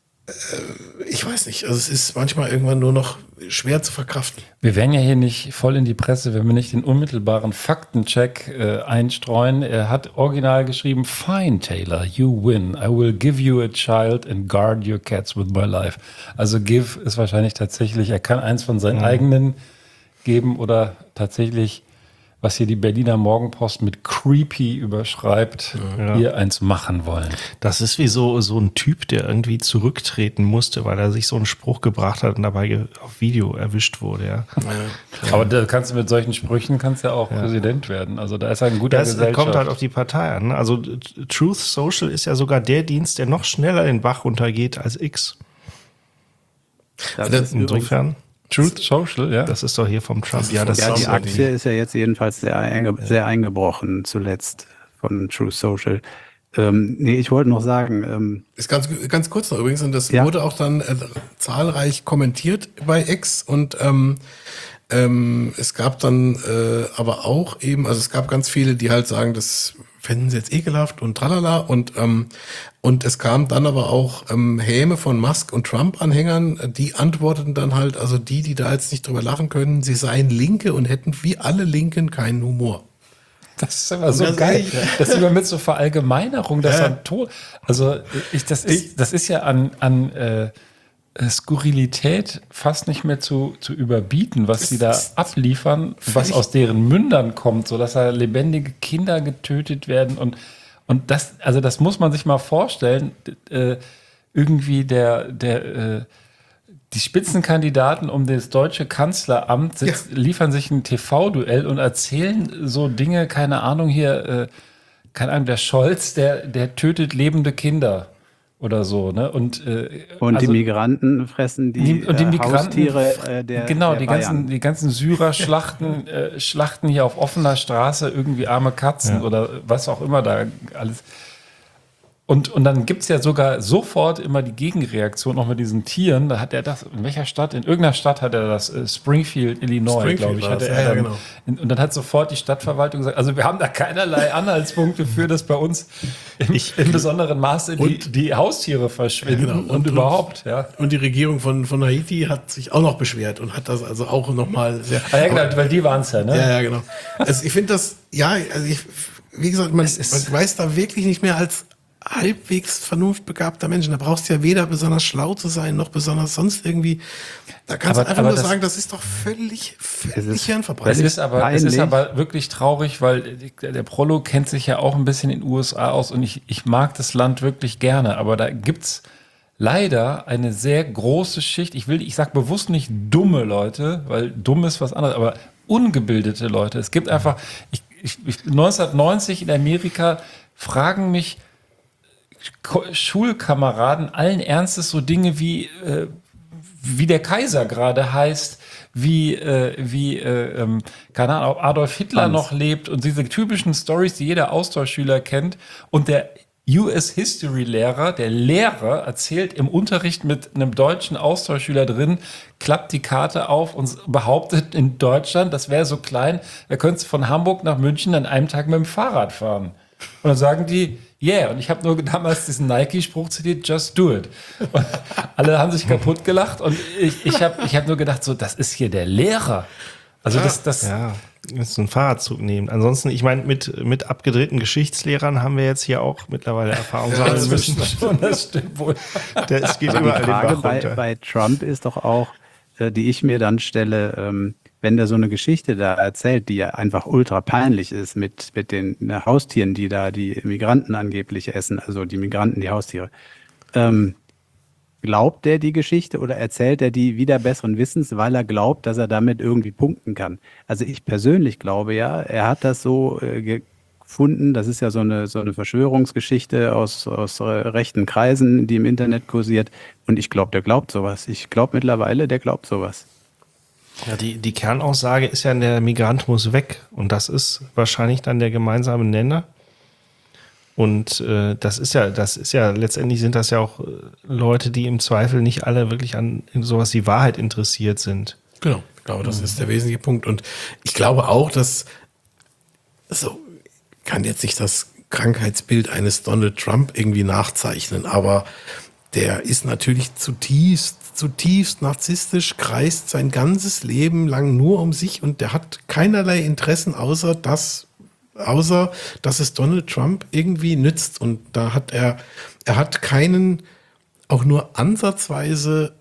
[SPEAKER 5] ich weiß nicht, also es ist manchmal irgendwann nur noch schwer zu verkraften.
[SPEAKER 3] Wir wären ja hier nicht voll in die Presse, wenn wir nicht den unmittelbaren Faktencheck einstreuen. Er hat original geschrieben, Fine, Taylor, you win. I will give you a child and guard your cats with my life. Also give ist wahrscheinlich tatsächlich, er kann eins von seinen eigenen geben oder tatsächlich, was hier die Berliner Morgenpost mit creepy überschreibt, hier eins machen wollen.
[SPEAKER 4] Das ist wie so ein Typ, der irgendwie zurücktreten musste, weil er sich so einen Spruch gebracht hat und dabei auf Video erwischt wurde. Ja.
[SPEAKER 3] Aber da kannst du mit solchen Sprüchen kannst ja auch Präsident werden. Also da ist er ein guter
[SPEAKER 4] Das
[SPEAKER 3] Gesellschaft.
[SPEAKER 4] kommt halt auf die Partei an. Also Truth Social ist ja sogar der Dienst, der noch schneller den Bach runtergeht als X.
[SPEAKER 6] Das ist
[SPEAKER 4] Insofern,
[SPEAKER 3] Truth Social, ja.
[SPEAKER 4] das ist doch hier vom Trump.
[SPEAKER 6] ja, die
[SPEAKER 5] so
[SPEAKER 6] Aktie ist ja jetzt jedenfalls sehr eingebrochen zuletzt von Truth Social. Nee, ich wollte noch sagen,
[SPEAKER 5] Ist ganz kurz noch übrigens, und das
[SPEAKER 6] Ja.
[SPEAKER 5] wurde auch dann zahlreich kommentiert bei X und es gab dann aber auch eben, also es gab ganz viele, die halt sagen, das fänden sie jetzt ekelhaft und tralala und es kam dann aber auch Häme von Musk und Trump-Anhängern, die antworteten dann halt, also die da jetzt nicht drüber lachen können, sie seien Linke und hätten wie alle Linken keinen Humor.
[SPEAKER 3] Das ist immer so
[SPEAKER 5] Das
[SPEAKER 3] geil.
[SPEAKER 5] ist-
[SPEAKER 3] Das ist immer mit so Verallgemeinerung, dass
[SPEAKER 5] Ja.
[SPEAKER 3] an Tod. Also das ist ja an Skurrilität fast nicht mehr zu überbieten, was sie da abliefern, was aus deren Mündern kommt, so dass da lebendige Kinder getötet werden und das, also das muss man sich mal vorstellen. Irgendwie die Spitzenkandidaten um das deutsche Kanzleramt liefern sich ein TV-Duell und erzählen so Dinge, keine Ahnung, hier, keine Ahnung, der Scholz, der tötet lebende Kinder. oder so, ne? Und
[SPEAKER 6] die Migranten fressen die Haustiere der
[SPEAKER 3] genau,
[SPEAKER 6] der
[SPEAKER 3] die ganzen Syrer schlachten hier auf offener Straße irgendwie arme Katzen oder was auch immer da alles. Und dann gibt es ja sogar sofort immer die Gegenreaktion auch mit diesen Tieren. Da hat er das, in welcher Stadt? In irgendeiner Stadt hat er das, Springfield, Illinois, glaube ich.
[SPEAKER 5] Genau.
[SPEAKER 3] Und dann hat sofort die Stadtverwaltung gesagt, also wir haben da keinerlei Anhaltspunkte für, dass bei uns im besonderen Maße die Haustiere verschwinden und überhaupt. Ja.
[SPEAKER 5] Und die Regierung von Haiti hat sich auch noch beschwert und hat das also auch nochmal sehr...
[SPEAKER 3] Ja, genau, weil die waren es ja, ne?
[SPEAKER 5] Ja, genau. Also ich finde das, wie gesagt, man weiß da wirklich nicht mehr als halbwegs vernunftbegabter Menschen. Da brauchst du ja weder besonders schlau zu sein, noch besonders sonst irgendwie. Da kannst du einfach nur sagen, das ist doch völlig hirnverbrannt.
[SPEAKER 3] Es ist aber wirklich traurig, weil der Prollo kennt sich ja auch ein bisschen in den USA aus und ich mag das Land wirklich gerne, aber da gibt's leider eine sehr große Schicht. Ich sag bewusst nicht dumme Leute, weil dumm ist was anderes, aber ungebildete Leute. Es gibt einfach, 1990 in Amerika fragen mich Schulkameraden allen Ernstes so Dinge wie der Kaiser gerade heißt, keine Ahnung, ob Adolf Hitler noch lebt und diese typischen Stories, die jeder Austauschschüler kennt. Und der US History Lehrer, der Lehrer erzählt im Unterricht mit einem deutschen Austauschschüler drin, klappt die Karte auf und behauptet in Deutschland, das wäre so klein, da könntest du von Hamburg nach München an einem Tag mit dem Fahrrad fahren. Und dann sagen die, yeah, und ich habe nur damals diesen Nike-Spruch zitiert, just do it. Und alle haben sich kaputt gelacht und ich hab nur gedacht, so, das ist hier der Lehrer. Also das
[SPEAKER 4] ist ein Fahrradzug nehmen. Ansonsten, ich meine, mit abgedrehten Geschichtslehrern haben wir jetzt hier auch mittlerweile Erfahrung sammeln müssen.
[SPEAKER 3] Das stimmt wohl.
[SPEAKER 4] Es geht überall
[SPEAKER 6] die Frage bei Trump ist doch auch, die ich mir dann stelle, wenn der so eine Geschichte da erzählt, die ja einfach ultra peinlich ist mit den Haustieren, die da die Migranten angeblich essen, also die Migranten, die Haustiere. Glaubt der die Geschichte oder erzählt er die wieder besseren Wissens, weil er glaubt, dass er damit irgendwie punkten kann? Also ich persönlich glaube ja, er hat das so gefunden, das ist ja so eine Verschwörungsgeschichte aus rechten Kreisen, die im Internet kursiert, und ich glaube, der glaubt sowas. Ich glaube mittlerweile, der glaubt sowas.
[SPEAKER 4] Ja, die Kernaussage ist ja, der Migrant muss weg. Und das ist wahrscheinlich dann der gemeinsame Nenner. Und das ist ja, letztendlich sind das ja auch Leute, die im Zweifel nicht alle wirklich an sowas wie Wahrheit interessiert sind.
[SPEAKER 5] Genau, ich glaube, das ist der wesentliche Punkt. Und ich glaube auch, dass, kann jetzt nicht das Krankheitsbild eines Donald Trump irgendwie nachzeichnen, aber der ist natürlich zutiefst narzisstisch, kreist sein ganzes Leben lang nur um sich und der hat keinerlei Interessen, außer dass es Donald Trump irgendwie nützt. Und da hat er hat keinen, auch nur ansatzweise,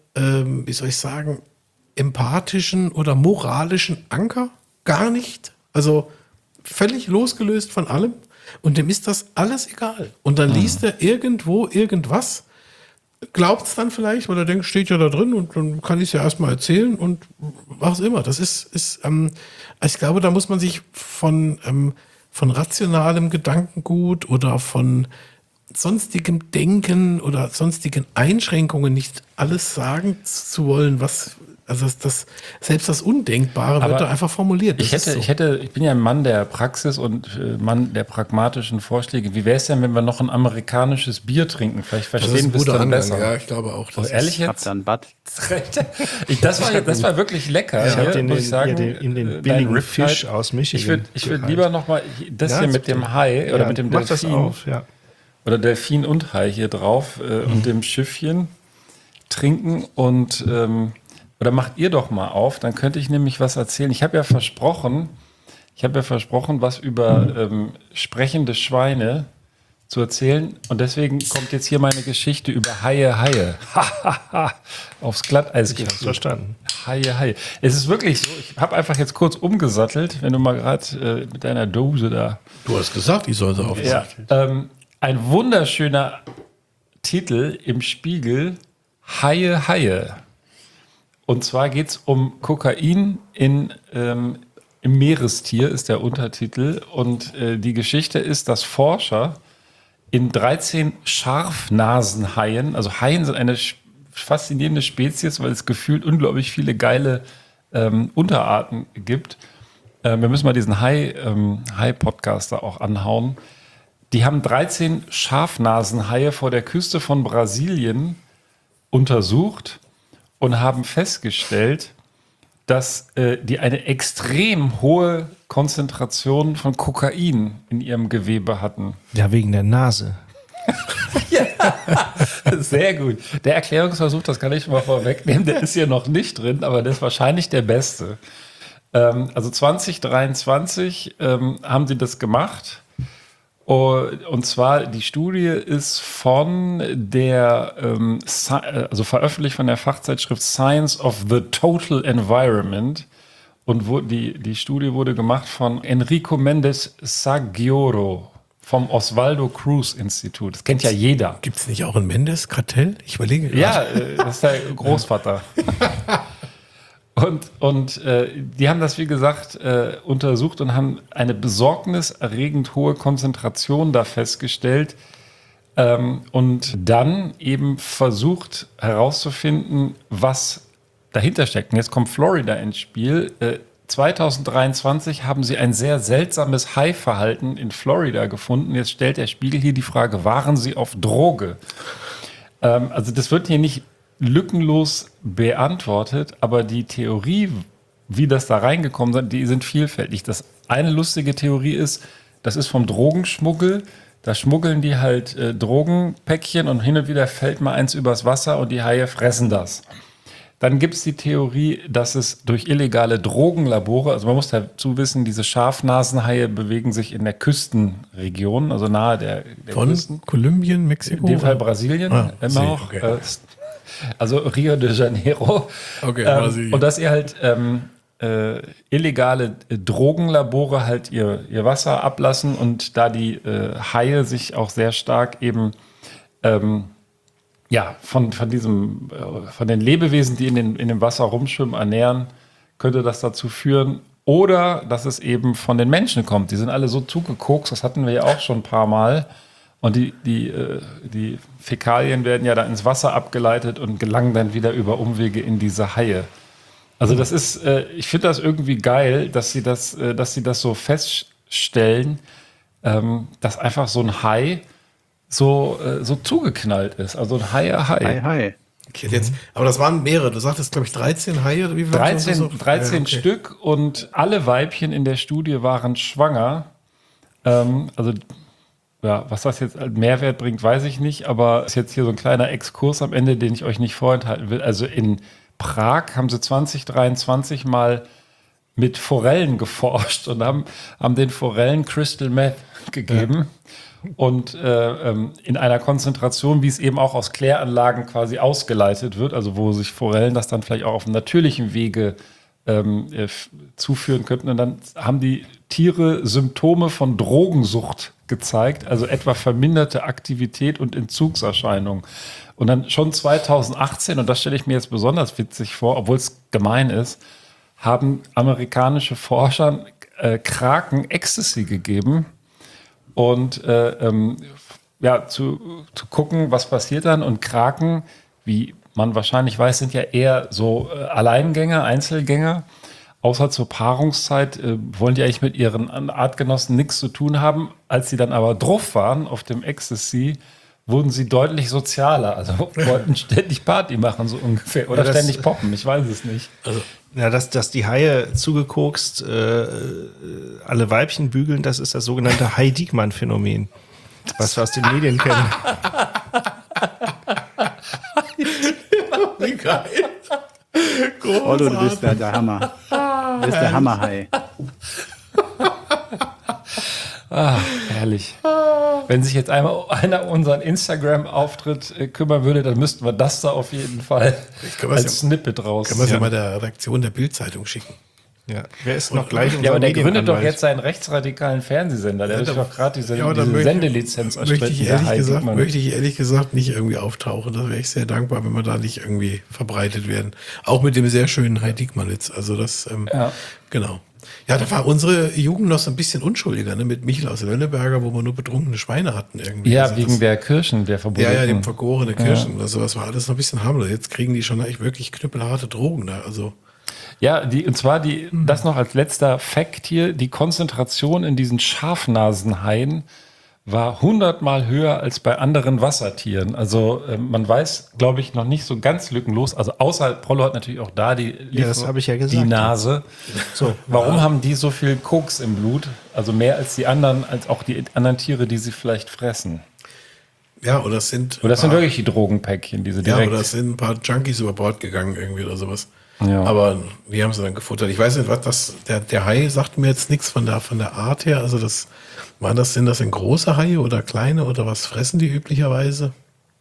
[SPEAKER 5] empathischen oder moralischen Anker. Gar nicht. Also völlig losgelöst von allem. Und dem ist das alles egal. Und dann liest er irgendwo irgendwas, glaubt es dann vielleicht, weil er denkt, steht ja da drin und dann kann ich es ja erstmal erzählen und was immer. Das ist ich glaube, da muss man sich von rationalem Gedankengut oder von sonstigem Denken oder sonstigen Einschränkungen nicht alles sagen zu wollen, selbst das Undenkbare wird da einfach formuliert.
[SPEAKER 3] Ich bin ja ein Mann der Praxis und Mann der pragmatischen Vorschläge. Wie wäre es denn, wenn wir noch ein amerikanisches Bier trinken? Vielleicht verstehen wir es dann besser.
[SPEAKER 5] Ja, ich glaube auch.
[SPEAKER 3] Ehrlich jetzt?
[SPEAKER 6] Hab dann Bad.
[SPEAKER 3] Das war wirklich lecker.
[SPEAKER 4] Ich habe den billigen Fisch aus Michigan.
[SPEAKER 3] Ich würde lieber noch mal das hier mit dem Hai oder mit dem Delfin oder Delfin und Hai hier drauf und dem Schiffchen trinken und oder macht ihr doch mal auf, dann könnte ich nämlich was erzählen. Ich habe ja versprochen, was über sprechende Schweine zu erzählen. Und deswegen kommt jetzt hier meine Geschichte über Haie. Aufs Glatteis.
[SPEAKER 4] Ich habe es verstanden.
[SPEAKER 3] Haie. Es ist wirklich so, ich habe einfach jetzt kurz umgesattelt, wenn du mal gerade mit deiner Dose da...
[SPEAKER 5] Du hast gesagt, ich soll sie aufsagen.
[SPEAKER 3] Ja, ein wunderschöner Titel im Spiegel, Haie. Und zwar geht es um Kokain im Meerestier, ist der Untertitel. Und die Geschichte ist, dass Forscher in 13 Scharfnasenhaien. Also Haien sind eine faszinierende Spezies, weil es gefühlt unglaublich viele geile Unterarten gibt. Wir müssen mal diesen Hai-Podcaster auch anhauen. Die haben 13 Scharfnasenhaie vor der Küste von Brasilien untersucht und haben festgestellt, dass die eine extrem hohe Konzentration von Kokain in ihrem Gewebe hatten.
[SPEAKER 4] Ja, wegen der Nase.
[SPEAKER 3] Sehr gut. Der Erklärungsversuch, das kann ich schon mal vorwegnehmen, der ist hier noch nicht drin, aber der ist wahrscheinlich der beste. Also 2023 haben sie das gemacht. Und zwar, die Studie ist von der, also veröffentlicht von der Fachzeitschrift Science of the Total Environment. Und die Studie wurde gemacht von Enrico Mendes Saggioro vom Osvaldo Cruz Institut. Das kennt ja jeder.
[SPEAKER 5] Gibt es nicht auch ein Mendes-Kartell? Ich überlege gerade.
[SPEAKER 3] Ja, das ist der Großvater. Und die haben das, wie gesagt, untersucht und haben eine besorgniserregend hohe Konzentration da festgestellt und dann eben versucht herauszufinden, was dahinter steckt. Und jetzt kommt Florida ins Spiel. 2023 haben sie ein sehr seltsames Haiverhalten in Florida gefunden. Jetzt stellt der Spiegel hier die Frage, waren sie auf Droge? Also das wird hier nicht lückenlos beantwortet, aber die Theorie, wie das da reingekommen ist, die sind vielfältig. Das eine lustige Theorie ist, das ist vom Drogenschmuggel. Da schmuggeln die halt Drogenpäckchen und hin und wieder fällt mal eins übers Wasser und die Haie fressen das. Dann gibt es die Theorie, dass es durch illegale Drogenlabore, also man muss dazu wissen, diese Scharfnasenhaie bewegen sich in der Küstenregion, also nahe der
[SPEAKER 5] von
[SPEAKER 3] Küsten.
[SPEAKER 5] Kolumbien, Mexiko?
[SPEAKER 3] In dem Fall Brasilien, immer noch.
[SPEAKER 5] Okay.
[SPEAKER 3] Also Rio de Janeiro.
[SPEAKER 5] Okay, Brasilien.
[SPEAKER 3] Und dass ihr halt illegale Drogenlabore halt ihr Wasser ablassen und da die Haie sich auch sehr stark eben von den Lebewesen, die in dem Wasser rumschwimmen, ernähren, könnte das dazu führen. Oder dass es eben von den Menschen kommt. Die sind alle so zugekokst, das hatten wir ja auch schon ein paar Mal. Und die Fäkalien werden ja dann ins Wasser abgeleitet und gelangen dann wieder über Umwege in diese Haie. Also das ist, ich finde das irgendwie geil, dass sie das so feststellen, dass einfach so ein Hai so zugeknallt ist. Also ein Hai.
[SPEAKER 5] Okay, jetzt, aber das waren mehrere. Du sagtest, glaube ich, 13 Haie oder wie viel?
[SPEAKER 3] 13 Stück und alle Weibchen in der Studie waren schwanger. Also ja, was das jetzt als Mehrwert bringt, weiß ich nicht, aber ist jetzt hier so ein kleiner Exkurs am Ende, den ich euch nicht vorenthalten will. Also in Prag haben sie 2023 mal mit Forellen geforscht und haben den Forellen Crystal Meth gegeben. Und in einer Konzentration, wie es eben auch aus Kläranlagen quasi ausgeleitet wird, also wo sich Forellen das dann vielleicht auch auf einem natürlichen Wege zuführen könnten. Und dann haben die Tiere Symptome von Drogensucht gezeigt, also etwa verminderte Aktivität und Entzugserscheinungen. Und dann schon 2018, und das stelle ich mir jetzt besonders witzig vor, obwohl es gemein ist, haben amerikanische Forscher Kraken Ecstasy gegeben und zu gucken, was passiert dann. Und Kraken, wie man wahrscheinlich weiß, sind ja eher so Alleingänger, Einzelgänger. Außer zur Paarungszeit wollen die eigentlich mit ihren Artgenossen nichts zu tun haben. Als sie dann aber drauf waren auf dem Ecstasy, wurden sie deutlich sozialer. Also wollten ständig Party machen, so ungefähr. Oder ja, ständig poppen, ich weiß es nicht.
[SPEAKER 4] Also, ja, dass die Haie zugekokst alle Weibchen bügeln, das ist das sogenannte Hai-Diekmann-Phänomen. Was wir aus den Medien kennen.
[SPEAKER 5] Wie geil.
[SPEAKER 6] Otto, du bist der Hammer. Du bist der Hammerhai.
[SPEAKER 3] Herrlich. Wenn sich jetzt einmal einer unseren Instagram-Auftritt kümmern würde, dann müssten wir das da auf jeden Fall als Snippet raus.
[SPEAKER 5] Können wir es ja mal der Redaktion der Bild-Zeitung schicken.
[SPEAKER 4] Ja, wer ist noch gleich unser
[SPEAKER 3] Ja, aber der gründet
[SPEAKER 4] Medienanwalt?
[SPEAKER 3] doch jetzt seinen rechtsradikalen Fernsehsender. Der hat doch gerade diese
[SPEAKER 5] möchte-
[SPEAKER 3] Sendelizenz
[SPEAKER 5] Möchte ich ehrlich gesagt nicht irgendwie auftauchen. Da wäre ich sehr dankbar, wenn wir da nicht irgendwie verbreitet werden. Auch mit dem sehr schönen Heidi Diekmann-Litz. Also das, genau. Ja, da war unsere Jugend noch so ein bisschen unschuldiger, ne? Mit Michel aus Lönneberger, wo wir nur betrunkene Schweine hatten irgendwie.
[SPEAKER 3] Ja,
[SPEAKER 5] Also
[SPEAKER 3] wegen
[SPEAKER 5] das,
[SPEAKER 3] der Kirschen, der verbotenen.
[SPEAKER 5] ja, dem vergorene Kirschen oder sowas war alles noch ein bisschen harmlos. Jetzt kriegen die schon echt wirklich knüppelharte Drogen da. Also
[SPEAKER 3] Ja, das noch als letzter Fact hier, die Konzentration in diesen Schafnasenhaien war 100-mal höher als bei anderen Wassertieren. Also man weiß, glaube ich, noch nicht so ganz lückenlos. Also außer Prollo hat natürlich auch da
[SPEAKER 4] das habe ich ja gesagt.
[SPEAKER 3] die Nase. So, warum haben die so viel Koks im Blut? Also mehr als die anderen, als auch die anderen Tiere, die sie vielleicht fressen.
[SPEAKER 5] ja, oder das sind
[SPEAKER 3] Wirklich die Drogenpäckchen, diese direkt.
[SPEAKER 5] ja, oder es sind ein paar Junkies über Bord gegangen irgendwie oder sowas.
[SPEAKER 3] Ja.
[SPEAKER 5] Aber die haben sie dann gefuttert. Ich weiß nicht, was der Hai sagt mir jetzt nichts von der Art her. Also sind das große Haie oder kleine oder was fressen die üblicherweise?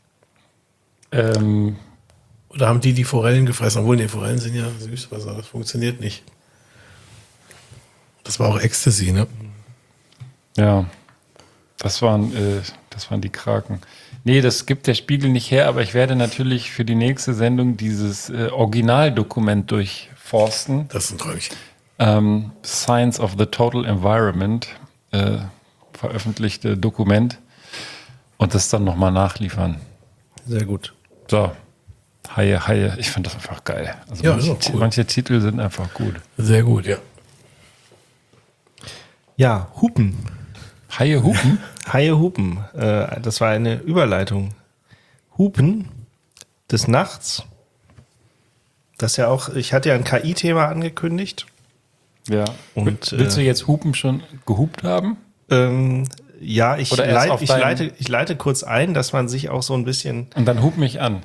[SPEAKER 5] Oder haben die Forellen gefressen? Obwohl, die Forellen sind ja Süßwasser, das funktioniert nicht. Das war auch Ecstasy, ne?
[SPEAKER 3] Ja, das waren die Kraken. Nee, das gibt der Spiegel nicht her, aber ich werde natürlich für die nächste Sendung dieses Originaldokument durchforsten.
[SPEAKER 5] Das ist ein Träumchen.
[SPEAKER 3] Science of the Total Environment, veröffentlichte Dokument und das dann nochmal nachliefern.
[SPEAKER 4] Sehr gut.
[SPEAKER 3] So, Haie, ich finde das einfach geil. Also
[SPEAKER 5] Ja, ist auch cool.
[SPEAKER 3] manche Titel sind einfach gut.
[SPEAKER 5] Sehr gut, ja.
[SPEAKER 4] Ja, Hupen.
[SPEAKER 3] Haie hupen?
[SPEAKER 4] Haie hupen. Das war eine Überleitung. Hupen des Nachts. Das ja auch, ich hatte ja ein KI-Thema angekündigt.
[SPEAKER 3] Ja.
[SPEAKER 4] Und,
[SPEAKER 3] willst du jetzt Hupen schon gehupt haben?
[SPEAKER 4] Ja, ich
[SPEAKER 3] Oder erst auf
[SPEAKER 4] leite kurz ein, dass man sich auch so ein bisschen
[SPEAKER 3] Und dann hub mich an.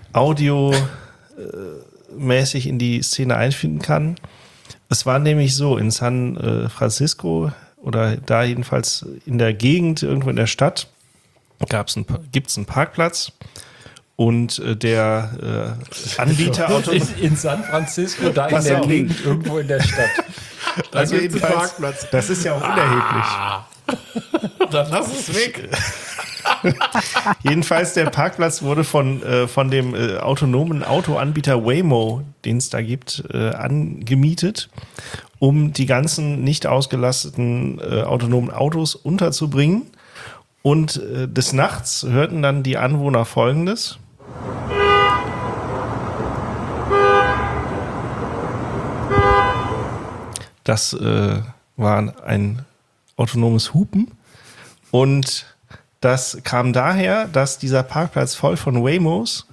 [SPEAKER 4] audiomäßig in die Szene einfinden kann. Es war nämlich so, in San Francisco oder da jedenfalls in der Gegend, irgendwo in der Stadt, gibt es einen Parkplatz und der Anbieter
[SPEAKER 3] In San Francisco, da in
[SPEAKER 4] Pass
[SPEAKER 3] der
[SPEAKER 4] auf.
[SPEAKER 3] Gegend, irgendwo in der Stadt.
[SPEAKER 4] also
[SPEAKER 5] gibt's einen
[SPEAKER 4] jedenfalls,
[SPEAKER 5] Parkplatz.
[SPEAKER 4] das ist ja auch unerheblich.
[SPEAKER 5] Dann lass es weg.
[SPEAKER 4] Jedenfalls der Parkplatz wurde von dem autonomen Autoanbieter Waymo, den es da gibt, angemietet, um die ganzen nicht ausgelasteten autonomen Autos unterzubringen. Und des Nachts hörten dann die Anwohner Folgendes. Das war ein autonomes Hupen. Und das kam daher, dass dieser Parkplatz voll von Waymos,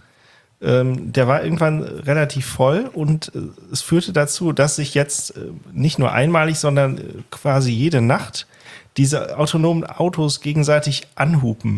[SPEAKER 4] der war irgendwann relativ voll und es führte dazu, dass sich jetzt nicht nur einmalig, sondern quasi jede Nacht diese autonomen Autos gegenseitig anhupen.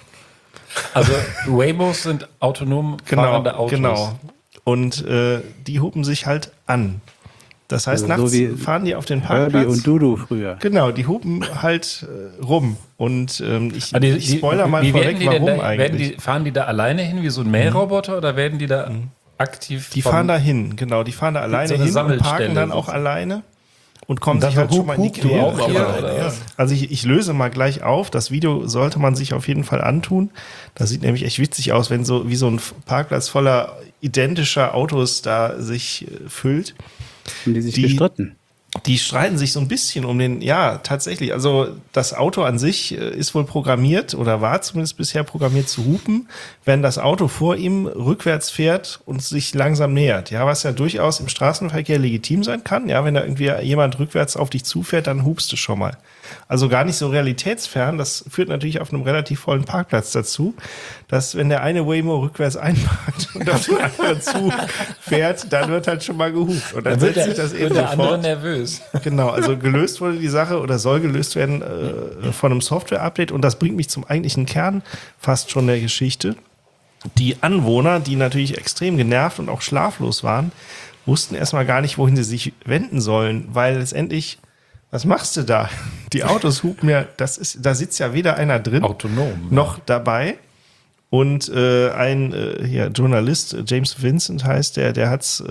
[SPEAKER 3] Also Waymos sind autonom fahrende Autos.
[SPEAKER 4] Genau. Und die hupen sich halt an. Das heißt,
[SPEAKER 6] Also so
[SPEAKER 4] nachts
[SPEAKER 6] wie
[SPEAKER 4] fahren die auf den
[SPEAKER 6] Herbie
[SPEAKER 4] Parkplatz.
[SPEAKER 6] und Dudu früher.
[SPEAKER 4] Genau, die hupen halt rum. Und ich
[SPEAKER 3] Aber
[SPEAKER 4] spoiler mal
[SPEAKER 3] wie
[SPEAKER 4] vorweg,
[SPEAKER 3] werden die denn
[SPEAKER 4] warum
[SPEAKER 3] da,
[SPEAKER 4] eigentlich.
[SPEAKER 3] fahren die da alleine hin wie so ein Mähroboter oder werden die da aktiv
[SPEAKER 4] Die fahren da hin, genau. Die fahren da alleine
[SPEAKER 3] so eine
[SPEAKER 4] hin und
[SPEAKER 3] Sammelstelle
[SPEAKER 4] parken dann auch
[SPEAKER 3] sozusagen.
[SPEAKER 4] alleine und kommen
[SPEAKER 3] dann
[SPEAKER 4] sich halt
[SPEAKER 3] so
[SPEAKER 4] schon mal in die
[SPEAKER 3] du
[SPEAKER 4] Quere.
[SPEAKER 3] auch hier,
[SPEAKER 5] aber-
[SPEAKER 3] oder
[SPEAKER 5] ja.
[SPEAKER 3] was?
[SPEAKER 4] Also ich löse mal gleich auf. Das Video sollte man sich auf jeden Fall antun. Das sieht nämlich echt witzig aus, wenn so wie so ein Parkplatz voller identischer Autos da sich füllt.
[SPEAKER 6] Haben die sich
[SPEAKER 4] Die-
[SPEAKER 6] gestritten?
[SPEAKER 4] Die streiten sich so ein bisschen um den, ja, tatsächlich. Also das Auto an sich ist wohl programmiert oder war zumindest bisher programmiert zu hupen, wenn das Auto vor ihm rückwärts fährt und sich langsam nähert. Ja, was ja durchaus im Straßenverkehr legitim sein kann. Ja, wenn da irgendwie jemand rückwärts auf dich zufährt, dann hupst du schon mal. Also gar nicht so realitätsfern. Das führt natürlich auf einem relativ vollen Parkplatz dazu, dass wenn der eine Waymo rückwärts einparkt und auf den anderen zufährt, dann wird halt schon mal gehupt. Und dann
[SPEAKER 3] Dann wird
[SPEAKER 4] setzt sich das eben
[SPEAKER 3] der andere
[SPEAKER 4] sofort.
[SPEAKER 3] nervös.
[SPEAKER 4] Genau, also gelöst wurde die Sache oder soll gelöst werden von einem Software-Update. Und das bringt mich zum eigentlichen Kern fast schon der Geschichte. Die Anwohner, die natürlich extrem genervt und auch schlaflos waren, wussten erstmal gar nicht, wohin sie sich wenden sollen, weil letztendlich, was machst du da? Die Autos hupen ja, da sitzt ja weder einer drin
[SPEAKER 3] Autonom.
[SPEAKER 4] noch dabei. Und ein Journalist, James Vincent heißt der hat es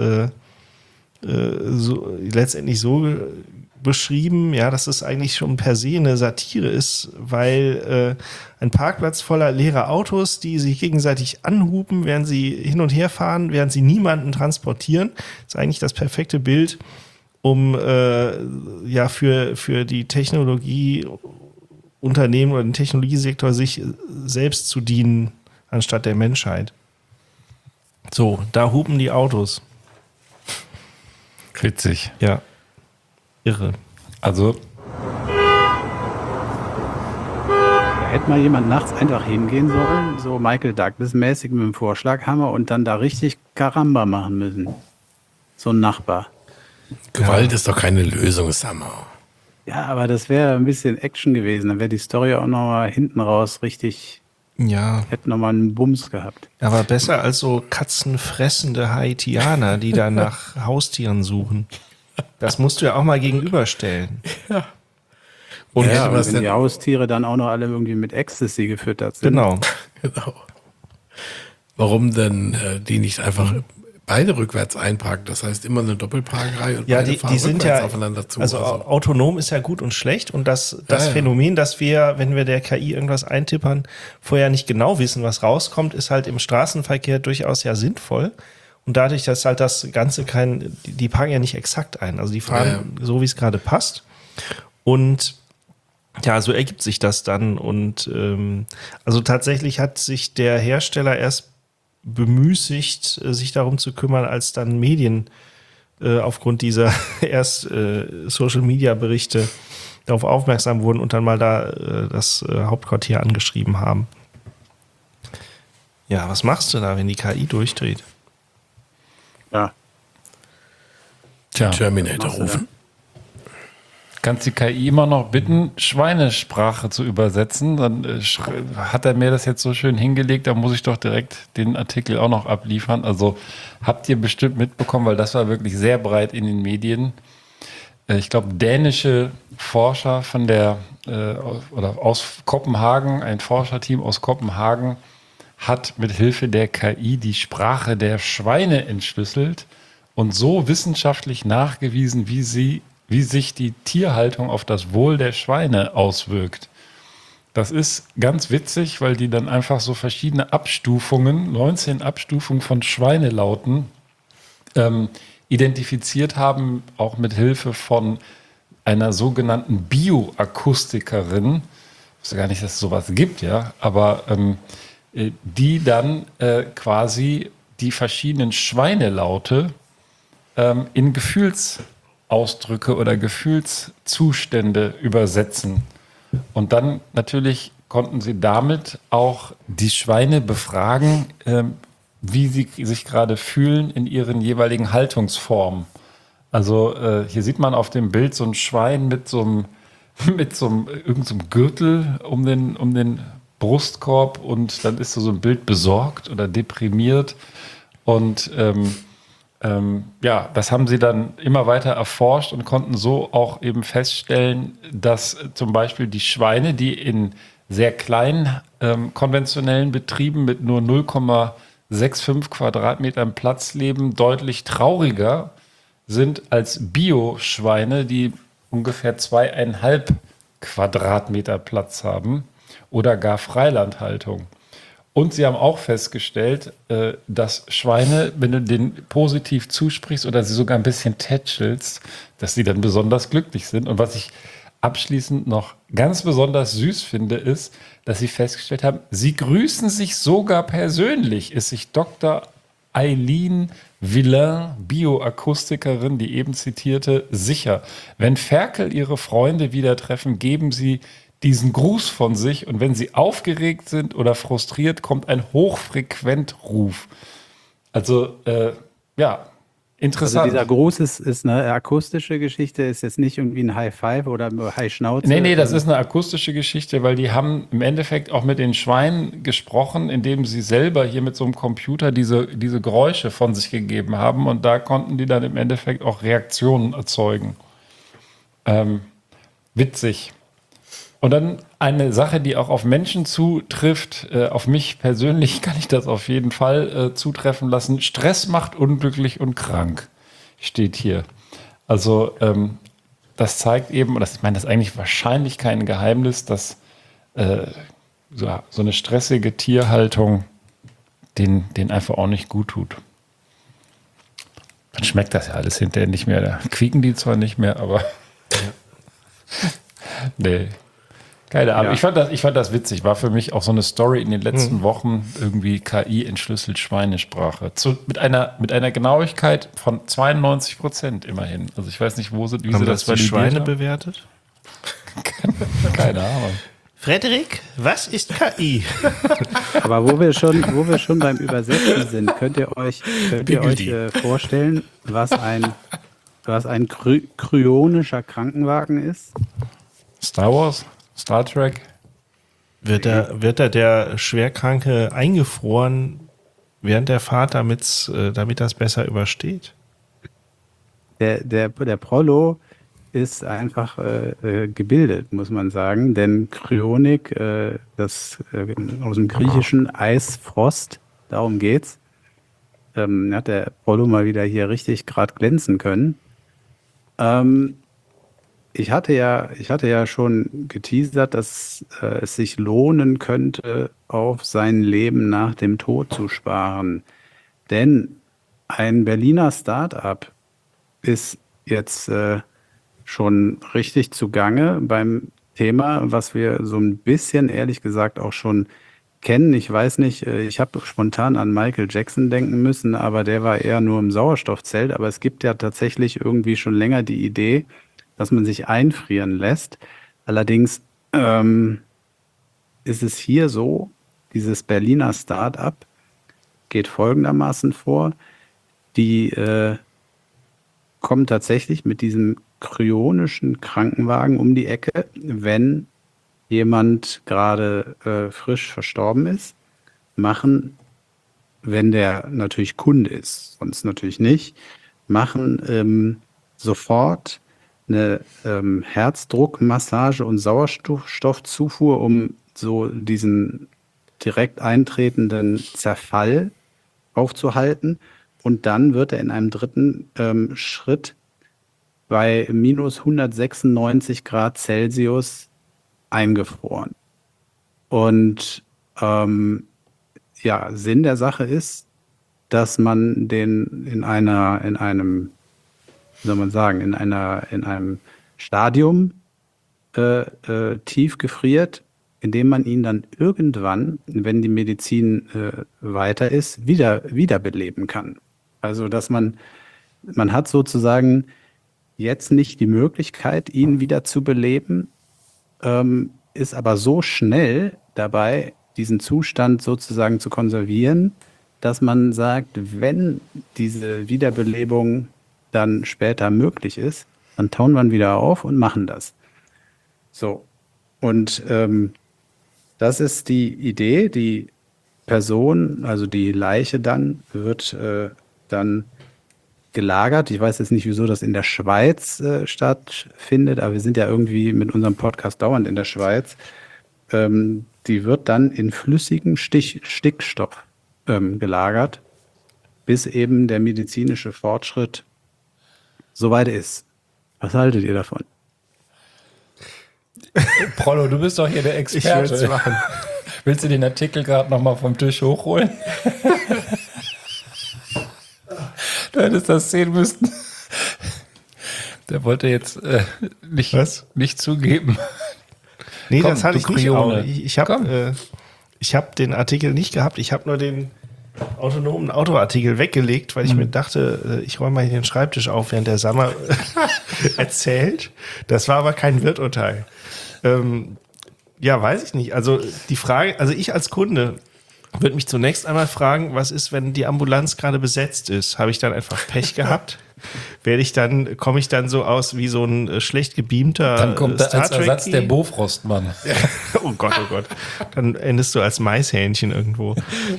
[SPEAKER 4] letztendlich so beschrieben, ja, dass es eigentlich schon per se eine Satire ist, weil ein Parkplatz voller leerer Autos, die sich gegenseitig anhupen, während sie hin und her fahren, während sie niemanden transportieren, ist eigentlich das perfekte Bild, um für die Technologieunternehmen oder den Technologiesektor sich selbst zu dienen, anstatt der Menschheit. So, da hupen die Autos.
[SPEAKER 3] Witzig.
[SPEAKER 4] Ja. Irre.
[SPEAKER 3] Also,
[SPEAKER 6] Da hätte mal jemand nachts einfach hingehen sollen, so Michael Douglas-mäßig mit dem Vorschlaghammer und dann da richtig Karamba machen müssen. So ein Nachbar.
[SPEAKER 5] Gewalt ist doch keine Lösung, Summer.
[SPEAKER 6] Ja, aber das wäre ein bisschen Action gewesen. Dann wäre die Story auch nochmal hinten raus richtig,
[SPEAKER 4] Ja.
[SPEAKER 6] hätte nochmal einen Bums gehabt.
[SPEAKER 4] Aber besser als so katzenfressende Haitianer, die da nach Haustieren suchen. Das musst du ja auch mal gegenüberstellen.
[SPEAKER 6] Und
[SPEAKER 5] Ja, aber
[SPEAKER 6] wenn die Haustiere dann auch noch alle irgendwie mit Ecstasy gefüttert sind.
[SPEAKER 4] Genau.
[SPEAKER 5] Genau. Warum denn die nicht einfach beide rückwärts einparken? Das heißt immer eine Doppelparkreihe und
[SPEAKER 4] Ja,
[SPEAKER 5] beide
[SPEAKER 4] die
[SPEAKER 5] fahren
[SPEAKER 4] sind
[SPEAKER 5] rückwärts
[SPEAKER 4] ja,
[SPEAKER 5] aufeinander zu.
[SPEAKER 4] also autonom ist ja gut und schlecht und das
[SPEAKER 5] Ja.
[SPEAKER 4] Phänomen, dass wir, wenn wir der KI irgendwas eintippern, vorher nicht genau wissen, was rauskommt, ist halt im Straßenverkehr durchaus ja sinnvoll. Und dadurch, dass halt das Ganze die parken ja nicht exakt ein. Also die fahren so, wie es gerade passt. Und ja, so ergibt sich das dann. Und also tatsächlich hat sich der Hersteller erst bemüßigt, sich darum zu kümmern, als dann Medien aufgrund dieser Social-Media-Berichte darauf aufmerksam wurden und dann mal da das Hauptquartier angeschrieben haben. Ja, was machst du da, wenn die KI durchdreht?
[SPEAKER 6] Ja.
[SPEAKER 3] tja,
[SPEAKER 5] Terminator
[SPEAKER 6] machst du
[SPEAKER 5] rufen.
[SPEAKER 3] kannst die KI immer noch bitten, Schweinesprache zu übersetzen. Dann hat er mir das jetzt so schön hingelegt, da muss ich doch direkt den Artikel auch noch abliefern. Also habt ihr bestimmt mitbekommen, weil das war wirklich sehr breit in den Medien. Ich glaube, dänische Forscher von aus Kopenhagen, ein Forscherteam aus Kopenhagen, hat mit Hilfe der KI die Sprache der Schweine entschlüsselt und so wissenschaftlich nachgewiesen, wie sich die Tierhaltung auf das Wohl der Schweine auswirkt. Das ist ganz witzig, weil die dann einfach so verschiedene Abstufungen, 19 Abstufungen von Schweinelauten identifiziert haben, auch mit Hilfe von einer sogenannten Bioakustikerin. Ich wusste gar nicht, dass es sowas gibt, ja, aber die dann quasi die verschiedenen Schweinelaute in Gefühlsausdrücke oder Gefühlszustände übersetzen. Und dann natürlich konnten sie damit auch die Schweine befragen, wie sie sich gerade fühlen in ihren jeweiligen Haltungsformen. Also hier sieht man auf dem Bild so ein Schwein mit so einem irgend so einem Gürtel um den Brustkorb und dann ist so ein Bild besorgt oder deprimiert. Und das haben sie dann immer weiter erforscht und konnten so auch eben feststellen, dass zum Beispiel die Schweine, die in sehr kleinen konventionellen Betrieben mit nur 0,65 Quadratmetern Platz leben, deutlich trauriger sind als Bio-Schweine, die ungefähr 2,5 Quadratmeter Platz haben oder gar Freilandhaltung. Und sie haben auch festgestellt, dass Schweine, wenn du denen positiv zusprichst oder sie sogar ein bisschen tätschelst, dass sie dann besonders glücklich sind. Und was ich abschließend noch ganz besonders süß finde, ist, dass sie festgestellt haben, sie grüßen sich sogar persönlich, ist sich Dr. Eileen Villain, Bioakustikerin, die eben zitierte, sicher. Wenn Ferkel ihre Freunde wieder treffen, geben sie diesen Gruß von sich und wenn sie aufgeregt sind oder frustriert, kommt ein Hochfrequentruf. Also, interessant.
[SPEAKER 6] Also dieser Gruß ist eine akustische Geschichte, ist jetzt nicht irgendwie ein High Five oder High Schnauze.
[SPEAKER 3] Nee, das ist eine akustische Geschichte, weil die haben im Endeffekt auch mit den Schweinen gesprochen, indem sie selber hier mit so einem Computer diese Geräusche von sich gegeben haben und da konnten die dann im Endeffekt auch Reaktionen erzeugen. Witzig. Und dann eine Sache, die auch auf Menschen zutrifft, auf mich persönlich kann ich das auf jeden Fall zutreffen lassen. Stress macht unglücklich und krank, steht hier. Also das zeigt eben, ich meine, das ist eigentlich wahrscheinlich kein Geheimnis, dass so eine stressige Tierhaltung den einfach auch nicht gut tut. Man schmeckt das ja alles hinterher nicht mehr. Da quieken die zwar nicht mehr, aber nee. Keine Ahnung.
[SPEAKER 6] Ja.
[SPEAKER 3] Ich fand das witzig. War für mich auch so eine Story in den letzten Wochen. Irgendwie KI entschlüsselt Schweinesprache. Mit einer Genauigkeit von 92% immerhin. Also ich weiß nicht, wie sie das
[SPEAKER 4] die
[SPEAKER 3] validiert
[SPEAKER 4] Schweine
[SPEAKER 3] haben.
[SPEAKER 4] bewertet?
[SPEAKER 3] Keine Ahnung.
[SPEAKER 4] Frederik, was ist KI?
[SPEAKER 6] Aber wo wir schon beim Übersetzen sind, könnt ihr euch vorstellen, was ein kryonischer Krankenwagen ist?
[SPEAKER 3] Star Wars? Star Trek?
[SPEAKER 4] Wird da der Schwerkranke eingefroren während der Fahrt, damit das besser übersteht?
[SPEAKER 6] Der Prollo ist einfach gebildet, muss man sagen, denn Kryonik, aus dem griechischen Eisfrost, darum geht's, hat der Prollo mal wieder hier richtig gerade glänzen können. Ich hatte ja schon geteasert, dass es sich lohnen könnte, auf sein Leben nach dem Tod zu sparen. Denn ein Berliner Start-up ist jetzt schon richtig zugange beim Thema, was wir so ein bisschen, ehrlich gesagt, auch schon kennen. Ich weiß nicht, ich habe spontan an Michael Jackson denken müssen, aber der war eher nur im Sauerstoffzelt. Aber es gibt ja tatsächlich irgendwie schon länger die Idee, dass man sich einfrieren lässt. Allerdings ist es hier so, dieses Berliner Start-up geht folgendermaßen vor. Die kommen tatsächlich mit diesem kryonischen Krankenwagen um die Ecke, wenn jemand gerade frisch verstorben ist, machen, wenn der natürlich Kunde ist, sonst natürlich nicht, machen sofort eine Herzdruckmassage und Sauerstoffzufuhr, um so diesen direkt eintretenden Zerfall aufzuhalten. Und dann wird er in einem dritten Schritt bei minus 196 Grad Celsius eingefroren. Und Sinn der Sache ist, dass man den in einem Stadium tief gefriert, indem man ihn dann irgendwann, wenn die Medizin weiter ist, wiederbeleben kann. Also dass man hat sozusagen jetzt nicht die Möglichkeit, ihn wieder zu beleben, ist aber so schnell dabei, diesen Zustand sozusagen zu konservieren, dass man sagt, wenn diese Wiederbelebung dann später möglich ist, dann tauen wir ihn wieder auf und machen das. So. Und das ist die Idee. Die Person, also die Leiche dann, wird dann gelagert. Ich weiß jetzt nicht, wieso das in der Schweiz stattfindet, aber wir sind ja irgendwie mit unserem Podcast dauernd in der Schweiz. Die wird dann in flüssigem Stickstoff gelagert, bis eben der medizinische Fortschritt soweit ist. Was haltet ihr davon?
[SPEAKER 3] Prollo, du bist doch hier der Experte.
[SPEAKER 4] Ich will es machen.
[SPEAKER 3] Willst du den Artikel gerade nochmal vom Tisch hochholen? Du hättest das sehen müssen. Der wollte jetzt nicht zugeben.
[SPEAKER 4] Nee,
[SPEAKER 3] Komm,
[SPEAKER 4] das hatte
[SPEAKER 3] du
[SPEAKER 4] ich nicht.
[SPEAKER 3] Kryone.
[SPEAKER 4] Ich habe den Artikel nicht gehabt. Ich habe nur den autonomen Autoartikel weggelegt, weil ich mir dachte, ich räume mal hier den Schreibtisch auf, während der Sammer erzählt. Das war aber kein Werturteil. Ja, weiß ich nicht. Also die Frage, also ich als Kunde würde mich zunächst einmal fragen, was ist, wenn die Ambulanz gerade besetzt ist? Habe ich dann einfach Pech gehabt? Komme ich dann so aus wie so ein schlecht gebeamter
[SPEAKER 3] Dann kommt da als Ersatz der
[SPEAKER 4] Trek-Kie?
[SPEAKER 3] Bofrostmann.
[SPEAKER 4] Oh Gott, oh Gott. Dann endest du als Maishähnchen irgendwo.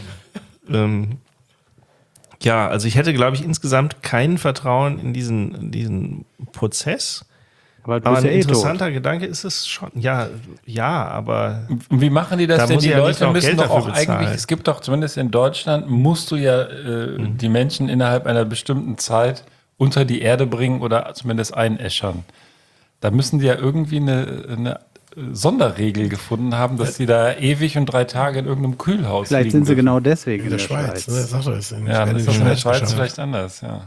[SPEAKER 4] Ja, also ich hätte, glaube ich, insgesamt kein Vertrauen in diesen Prozess.
[SPEAKER 6] Aber du
[SPEAKER 4] Aber
[SPEAKER 6] bist
[SPEAKER 4] ein
[SPEAKER 6] ja
[SPEAKER 4] interessanter Gedanke ist es schon. Ja, aber
[SPEAKER 3] Wie machen die das
[SPEAKER 4] Da
[SPEAKER 3] denn?
[SPEAKER 4] muss
[SPEAKER 3] Die
[SPEAKER 4] ich ja nicht
[SPEAKER 3] Leute
[SPEAKER 4] noch
[SPEAKER 3] müssen
[SPEAKER 4] Geld
[SPEAKER 3] doch auch
[SPEAKER 4] dafür bezahlen.
[SPEAKER 3] eigentlich, es gibt doch zumindest in Deutschland, musst du ja die Menschen innerhalb einer bestimmten Zeit unter die Erde bringen oder zumindest einäschern. Da müssen die ja irgendwie eine Sonderregel gefunden haben, dass die da ewig und 3 Tage in irgendeinem Kühlhaus
[SPEAKER 6] Vielleicht
[SPEAKER 3] liegen
[SPEAKER 6] sind sie
[SPEAKER 3] dürfen.
[SPEAKER 6] genau deswegen
[SPEAKER 5] In der Schweiz. Ne? Sag doch, ist
[SPEAKER 3] Ja, das ist in der Schweiz
[SPEAKER 5] geschafft.
[SPEAKER 3] vielleicht anders, ja.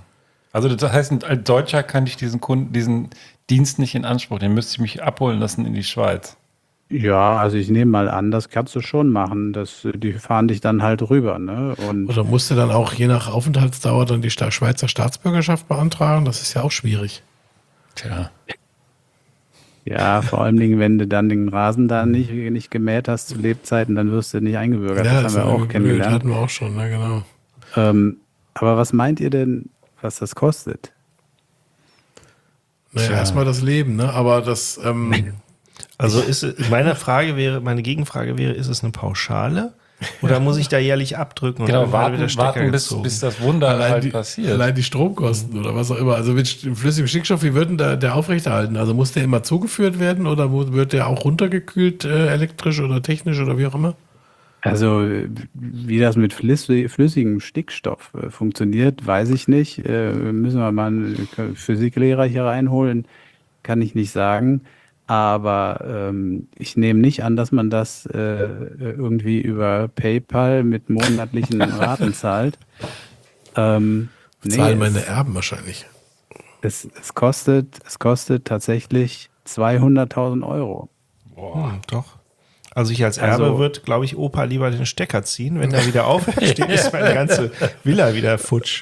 [SPEAKER 3] Also das heißt, als Deutscher kann ich diesen Dienst nicht in Anspruch nehmen. Müsste ich mich abholen lassen in die Schweiz.
[SPEAKER 6] Ja, also ich nehme mal an, das kannst du schon machen. Die fahren dich dann halt rüber, ne? Und
[SPEAKER 5] Oder musst du dann auch je nach Aufenthaltsdauer dann die Schweizer Staatsbürgerschaft beantragen? Das ist ja auch schwierig.
[SPEAKER 3] Tja.
[SPEAKER 6] ja, vor allen Dingen, wenn du dann den Rasen da nicht gemäht hast zu Lebzeiten, dann wirst du nicht eingebürgert. Das haben wir auch kennengelernt.
[SPEAKER 5] Hatten wir auch schon, ne, genau.
[SPEAKER 6] Aber was meint ihr denn, was das kostet?
[SPEAKER 5] Naja, erstmal das Leben, ne? Aber das,
[SPEAKER 4] Also meine Gegenfrage wäre, ist es eine Pauschale? Oder muss ich da jährlich abdrücken?
[SPEAKER 3] Genau,
[SPEAKER 4] dann wird der Stecker
[SPEAKER 3] warten
[SPEAKER 4] gezogen?
[SPEAKER 3] bis das Wunder halt passiert.
[SPEAKER 5] Allein die Stromkosten oder was auch immer. Also mit flüssigem Stickstoff, wie wird denn der aufrechterhalten? Also muss der immer zugeführt werden oder wird der auch runtergekühlt elektrisch oder technisch oder wie auch immer?
[SPEAKER 6] Also, wie das mit flüssigem Stickstoff funktioniert, weiß ich nicht. Müssen wir mal einen Physiklehrer hier reinholen, kann ich nicht sagen. Aber ich nehme nicht an, dass man das irgendwie über PayPal mit monatlichen Raten zahlt.
[SPEAKER 5] Zahlen meine Erben wahrscheinlich.
[SPEAKER 6] Es kostet tatsächlich 200.000 Euro.
[SPEAKER 4] Doch. Also ich als Erbe würde, glaube ich, Opa lieber den Stecker ziehen. Wenn er wieder aufsteht, ist meine ganze Villa wieder futsch.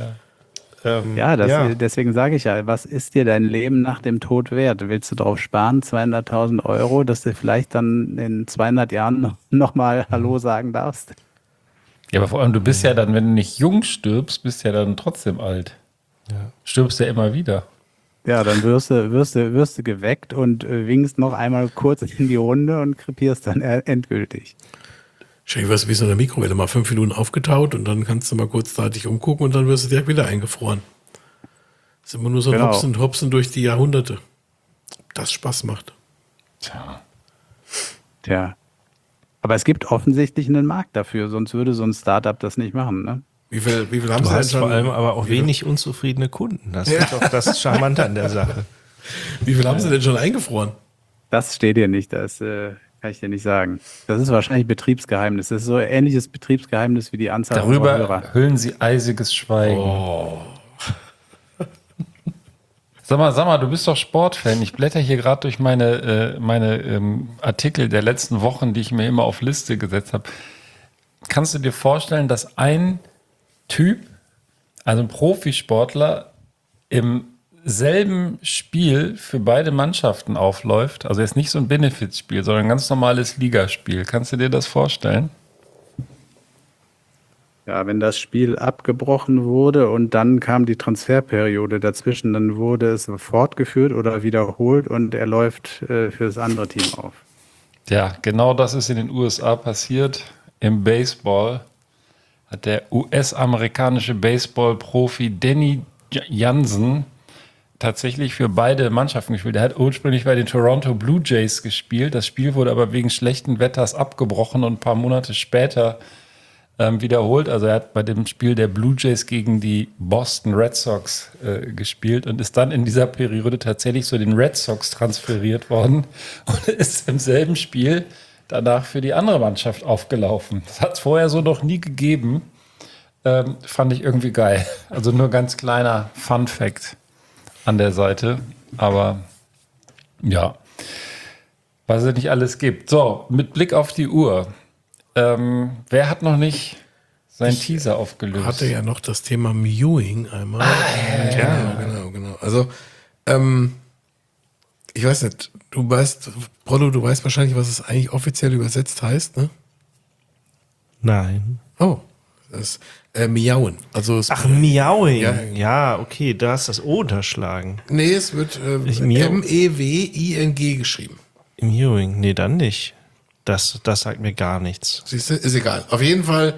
[SPEAKER 6] Deswegen sage ich ja, was ist dir dein Leben nach dem Tod wert? Willst du drauf sparen, 200.000 Euro, dass du vielleicht dann in 200 Jahren nochmal Hallo sagen darfst?
[SPEAKER 3] Ja, aber vor allem, du bist ja dann, wenn du nicht jung stirbst, bist ja dann trotzdem alt. Ja. Stirbst ja immer wieder.
[SPEAKER 6] Ja, dann wirst du geweckt und winkst noch einmal kurz in die Runde und krepierst dann endgültig.
[SPEAKER 5] Stell dir was wie so eine Mikrowelle, mal 5 Minuten aufgetaut und dann kannst du mal kurzzeitig umgucken und dann wirst du direkt wieder eingefroren. Das ist immer nur so ein Hopsen durch die Jahrhunderte. Ob das Spaß macht.
[SPEAKER 6] Tja. Aber es gibt offensichtlich einen Markt dafür, sonst würde so ein Startup das nicht machen, ne?
[SPEAKER 5] Wie viel haben
[SPEAKER 4] Du
[SPEAKER 5] sie
[SPEAKER 4] hast
[SPEAKER 5] denn
[SPEAKER 4] vor
[SPEAKER 5] schon?
[SPEAKER 4] allem aber auch wenig unzufriedene Kunden. Das ist doch das Charmante an der Sache.
[SPEAKER 5] Wie viel haben sie denn schon eingefroren?
[SPEAKER 6] Das steht dir nicht, das kann ich dir nicht sagen. Das ist wahrscheinlich Betriebsgeheimnis. Das ist so ein ähnliches Betriebsgeheimnis wie die Anzahl
[SPEAKER 3] Darüber
[SPEAKER 6] unserer Hörer.
[SPEAKER 3] hüllen sie eisiges Schweigen. Oh. Sag mal, du bist doch Sportfan. Ich blätter hier gerade durch meine Artikel der letzten Wochen, die ich mir immer auf Liste gesetzt habe. Kannst du dir vorstellen, dass ein Typ, also ein Profisportler, im selben Spiel für beide Mannschaften aufläuft? Also jetzt nicht so ein Benefizspiel, sondern ein ganz normales Ligaspiel. Kannst du dir das vorstellen?
[SPEAKER 6] Ja, wenn das Spiel abgebrochen wurde und dann kam die Transferperiode dazwischen, dann wurde es fortgeführt oder wiederholt und er läuft für das andere Team auf.
[SPEAKER 3] Ja, genau das ist in den USA passiert. Im Baseball hat der US-amerikanische Baseball-Profi Danny Jansen tatsächlich für beide Mannschaften gespielt. Er hat ursprünglich bei den Toronto Blue Jays gespielt. Das Spiel wurde aber wegen schlechten Wetters abgebrochen und ein paar Monate später wiederholt. Also er hat bei dem Spiel der Blue Jays gegen die Boston Red Sox gespielt und ist dann in dieser Periode tatsächlich zu den Red Sox transferiert worden und ist im selben Spiel danach für die andere Mannschaft aufgelaufen. Das hat es vorher so noch nie gegeben. Fand ich irgendwie geil. Also nur ganz kleiner Fun-Fact an der Seite. Aber ja, was es nicht alles gibt. So, mit Blick auf die Uhr. Wer hat noch nicht seinen Teaser aufgelöst?
[SPEAKER 5] Hatte ja noch das Thema Mewing einmal. Genau. Also, ich weiß nicht, du weißt wahrscheinlich, was es eigentlich offiziell übersetzt heißt, ne?
[SPEAKER 4] Nein.
[SPEAKER 5] Oh, das Miauen. Also
[SPEAKER 4] Miauen.
[SPEAKER 5] Ja.
[SPEAKER 4] Ja, okay, da ist das O unterschlagen.
[SPEAKER 5] Nee, es wird M-E-W-I-N-G geschrieben.
[SPEAKER 4] Mewing, nee, dann nicht. Das sagt mir gar nichts.
[SPEAKER 5] Siehst du, ist egal. Auf jeden Fall,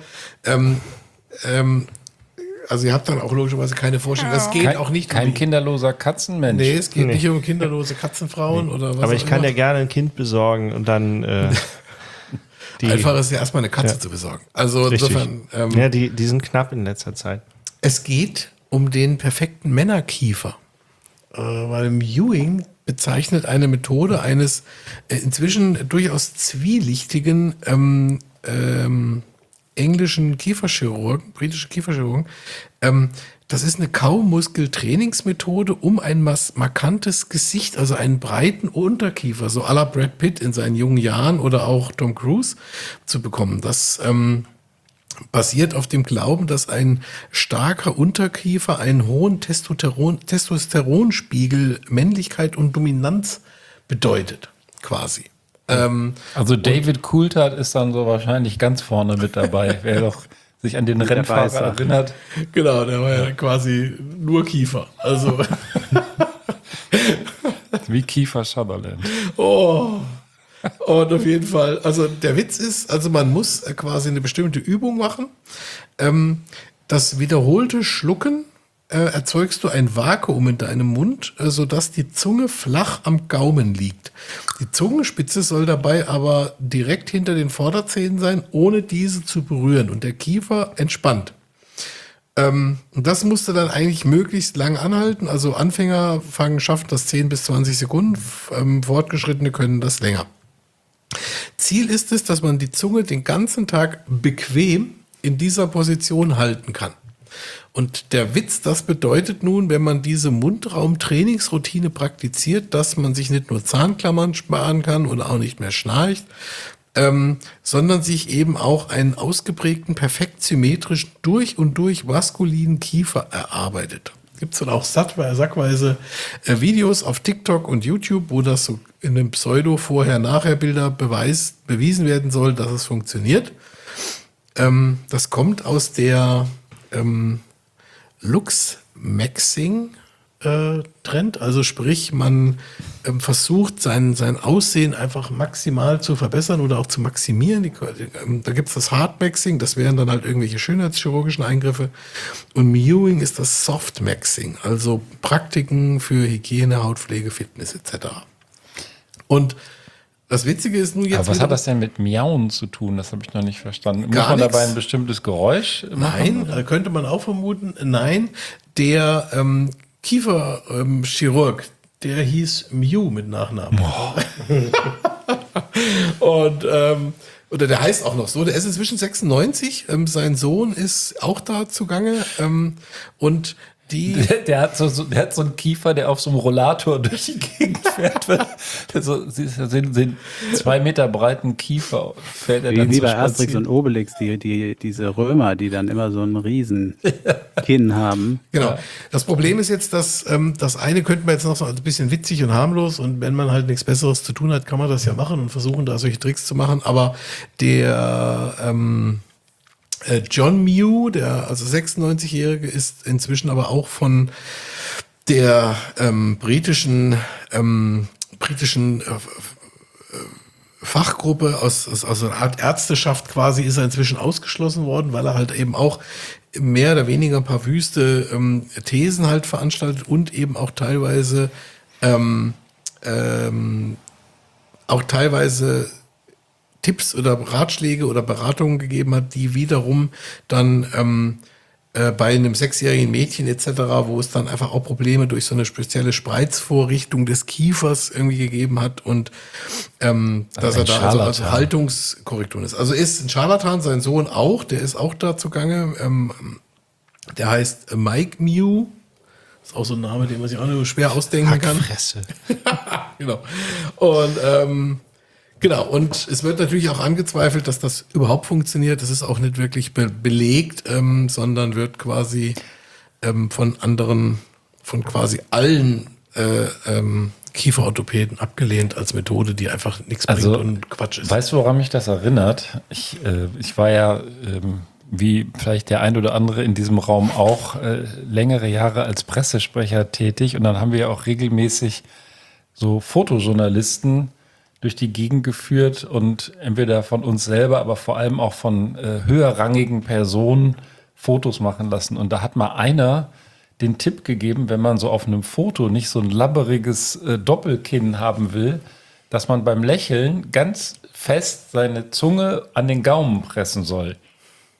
[SPEAKER 5] also ihr habt dann auch logischerweise keine Vorstellung. Das geht auch nicht
[SPEAKER 3] kein kinderloser Katzenmensch.
[SPEAKER 5] Nee, es geht nicht um kinderlose Katzenfrauen oder was
[SPEAKER 4] Aber
[SPEAKER 5] auch
[SPEAKER 4] ich kann
[SPEAKER 5] immer.
[SPEAKER 4] ja gerne ein Kind besorgen und dann
[SPEAKER 5] Einfach ist ja erstmal eine Katze zu besorgen. Also
[SPEAKER 4] richtig.
[SPEAKER 5] insofern.
[SPEAKER 4] Ja, die sind knapp in letzter Zeit.
[SPEAKER 5] Es geht um den perfekten Männerkiefer. Weil Mewing bezeichnet eine Methode eines inzwischen durchaus zwielichtigen englischen Kieferchirurgen, britischen Kieferchirurgen, das ist eine Kaumuskeltrainingsmethode, um ein markantes Gesicht, also einen breiten Unterkiefer, so à la Brad Pitt in seinen jungen Jahren oder auch Tom Cruise zu bekommen. Das basiert auf dem Glauben, dass ein starker Unterkiefer einen hohen Testosteronspiegel, Männlichkeit und Dominanz bedeutet, quasi.
[SPEAKER 3] Also David Coulthard ist dann so wahrscheinlich ganz vorne mit dabei. Wer doch sich an den Rennfahrer erinnert.
[SPEAKER 5] Genau, der war ja quasi nur Kiefer. Also
[SPEAKER 3] wie Kiefer Sutherland.
[SPEAKER 5] Oh. Und auf jeden Fall, also der Witz ist, also man muss quasi eine bestimmte Übung machen. Das wiederholte Schlucken erzeugst du ein Vakuum in deinem Mund, sodass die Zunge flach am Gaumen liegt. Die Zungenspitze soll dabei aber direkt hinter den Vorderzähnen sein, ohne diese zu berühren und der Kiefer entspannt. Und das musste dann eigentlich möglichst lang anhalten. Also Anfänger schaffen das 10 bis 20 Sekunden, Fortgeschrittene können das länger. Ziel ist es, dass man die Zunge den ganzen Tag bequem in dieser Position halten kann. Und der Witz, das bedeutet nun, wenn man diese Mundraum-Trainingsroutine praktiziert, dass man sich nicht nur Zahnklammern sparen kann oder auch nicht mehr schnarcht, sondern sich eben auch einen ausgeprägten, perfekt symmetrischen, durch und durch vaskulinen Kiefer erarbeitet. Gibt es dann auch sackweise Videos auf TikTok und YouTube, wo das so in einem Pseudo-Vorher-Nachher-Bilder bewiesen werden soll, dass es funktioniert. Das kommt aus der Lux-Maxing Trend, also sprich, man versucht sein Aussehen einfach maximal zu verbessern oder auch zu maximieren. Da gibt es das Hard-Maxing, das wären dann halt irgendwelche schönheitschirurgischen Eingriffe, und Mewing ist das Soft-Maxing, also Praktiken für Hygiene, Hautpflege, Fitness etc. Und das Witzige ist nun jetzt.
[SPEAKER 3] Aber was hat das denn mit Miauen zu tun? Das habe ich noch nicht verstanden. Muss man
[SPEAKER 5] nix.
[SPEAKER 3] dabei ein bestimmtes Geräusch machen?
[SPEAKER 5] Nein, könnte man auch vermuten. Nein, der Kieferchirurg, der hieß Mew mit Nachnamen. Und oder der heißt auch noch so. Der ist inzwischen 96. Sein Sohn ist auch da zugange. Und
[SPEAKER 3] der hat so einen Kiefer, der auf so einem Rollator durch die Gegend fährt. Den 2 Meter breiten Kiefer fährt er dann
[SPEAKER 6] wie
[SPEAKER 3] so
[SPEAKER 6] bei Asterix
[SPEAKER 3] spazieren.
[SPEAKER 6] und Obelix, diese Römer, die dann immer so einen riesen Kinn haben.
[SPEAKER 5] Genau. Das Problem ist jetzt, dass das eine könnte man jetzt noch so ein bisschen witzig und harmlos, und wenn man halt nichts Besseres zu tun hat, kann man das ja machen und versuchen, da solche Tricks zu machen. Aber der John Mew, der also 96-Jährige, ist inzwischen aber auch von der britischen Fachgruppe aus einer Art Ärzteschaft quasi, ist er inzwischen ausgeschlossen worden, weil er halt eben auch mehr oder weniger ein paar wüste Thesen halt veranstaltet und eben auch teilweise Tipps oder Ratschläge oder Beratungen gegeben hat, die wiederum dann bei einem 6-jährigen Mädchen etc., wo es dann einfach auch Probleme durch so eine spezielle Spreizvorrichtung des Kiefers irgendwie gegeben hat, und dass er da also Haltungskorrekturen ist. Also ist ein Scharlatan, sein Sohn auch, der ist auch da zugange. Der heißt Mike Mew. Ist auch so ein Name, den man sich auch nur schwer ausdenken kann.
[SPEAKER 4] Hackfresse.
[SPEAKER 5] Genau. Und genau, und es wird natürlich auch angezweifelt, dass das überhaupt funktioniert. Das ist auch nicht wirklich belegt, sondern wird quasi von quasi allen Kieferorthopäden abgelehnt als Methode, die einfach nichts bringt und Quatsch ist.
[SPEAKER 3] Weißt du, woran mich das erinnert? Ich war ja, wie vielleicht der ein oder andere in diesem Raum auch, längere Jahre als Pressesprecher tätig, und dann haben wir ja auch regelmäßig so Fotojournalisten durch die Gegend geführt und entweder von uns selber, aber vor allem auch von höherrangigen Personen Fotos machen lassen. Und da hat mal einer den Tipp gegeben, wenn man so auf einem Foto nicht so ein labberiges Doppelkinn haben will, dass man beim Lächeln ganz fest seine Zunge an den Gaumen pressen soll.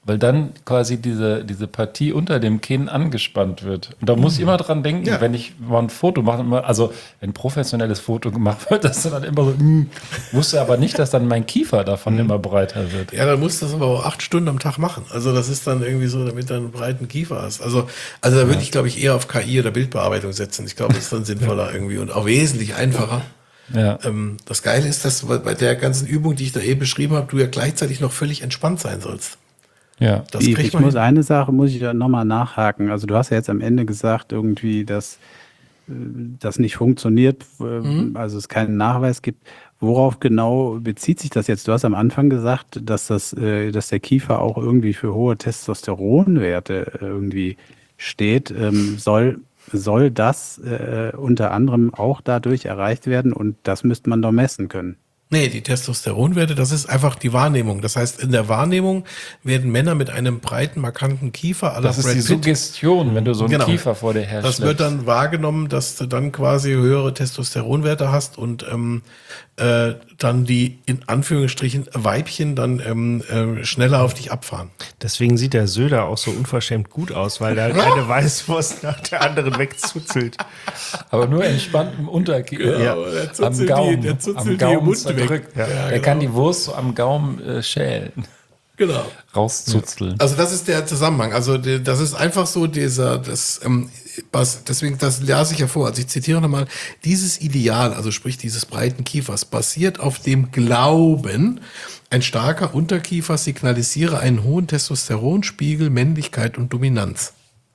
[SPEAKER 3] weil dann quasi diese Partie unter dem Kinn angespannt wird. Und da muss ich immer dran denken, wenn ich mal ein Foto mache, also wenn ein professionelles Foto gemacht wird, dass dann immer so, wusste aber nicht, dass dann mein Kiefer davon immer breiter wird.
[SPEAKER 5] Ja, dann musst du das aber auch 8 Stunden am Tag machen. Also das ist dann irgendwie so, damit du einen breiten Kiefer hast. Also da würde ich, glaube ich, eher auf KI oder Bildbearbeitung setzen. Ich glaube, das ist dann sinnvoller irgendwie und auch wesentlich einfacher.
[SPEAKER 3] Ja.
[SPEAKER 5] Das Geile ist, dass bei der ganzen Übung, die ich da eben beschrieben habe, du ja gleichzeitig noch völlig entspannt sein sollst.
[SPEAKER 3] Ja.
[SPEAKER 5] Das kriegt
[SPEAKER 6] Ich
[SPEAKER 5] man
[SPEAKER 6] muss
[SPEAKER 5] hin.
[SPEAKER 6] eine Sache, muss ich da nochmal nachhaken. Also du hast ja jetzt am Ende gesagt, irgendwie, dass das nicht funktioniert, also es keinen Nachweis gibt. Worauf genau bezieht sich das jetzt? Du hast am Anfang gesagt, dass dass der Kiefer auch irgendwie für hohe Testosteronwerte irgendwie steht. Soll das unter anderem auch dadurch erreicht werden? Und das müsste man doch messen können.
[SPEAKER 5] Nee, die Testosteronwerte, das ist einfach die Wahrnehmung. Das heißt, in der Wahrnehmung werden Männer mit einem breiten, markanten Kiefer à la
[SPEAKER 3] Das ist
[SPEAKER 5] Brad
[SPEAKER 3] die
[SPEAKER 5] Pitt.
[SPEAKER 3] Suggestion, wenn du so einen
[SPEAKER 5] Genau.
[SPEAKER 3] Kiefer vor dir herstellst.
[SPEAKER 5] Das wird dann wahrgenommen, dass du dann quasi höhere Testosteronwerte hast und dann die in Anführungsstrichen Weibchen dann schneller auf dich abfahren.
[SPEAKER 4] Deswegen sieht der Söder auch so unverschämt gut aus, weil er eine Weißwurst nach der anderen wegzuzelt.
[SPEAKER 3] Aber nur entspannt im Unterkiefer.
[SPEAKER 5] Ja, der
[SPEAKER 3] am
[SPEAKER 5] zuzelt
[SPEAKER 3] Gaumen,
[SPEAKER 5] der zuzelt
[SPEAKER 3] am
[SPEAKER 5] die im
[SPEAKER 3] Gaumen
[SPEAKER 5] Mund weg.
[SPEAKER 3] zerdrückt.
[SPEAKER 5] Ja,
[SPEAKER 3] Er
[SPEAKER 5] genau.
[SPEAKER 3] kann die Wurst so am Gaumen schälen,
[SPEAKER 5] Genau.
[SPEAKER 3] rauszuzeln.
[SPEAKER 5] Also das ist der Zusammenhang. Also das ist einfach so deswegen, das las ich ja vor. Also ich zitiere nochmal, dieses Ideal, also sprich dieses breiten Kiefers, basiert auf dem Glauben, ein starker Unterkiefer signalisiere einen hohen Testosteronspiegel, Männlichkeit und Dominanz.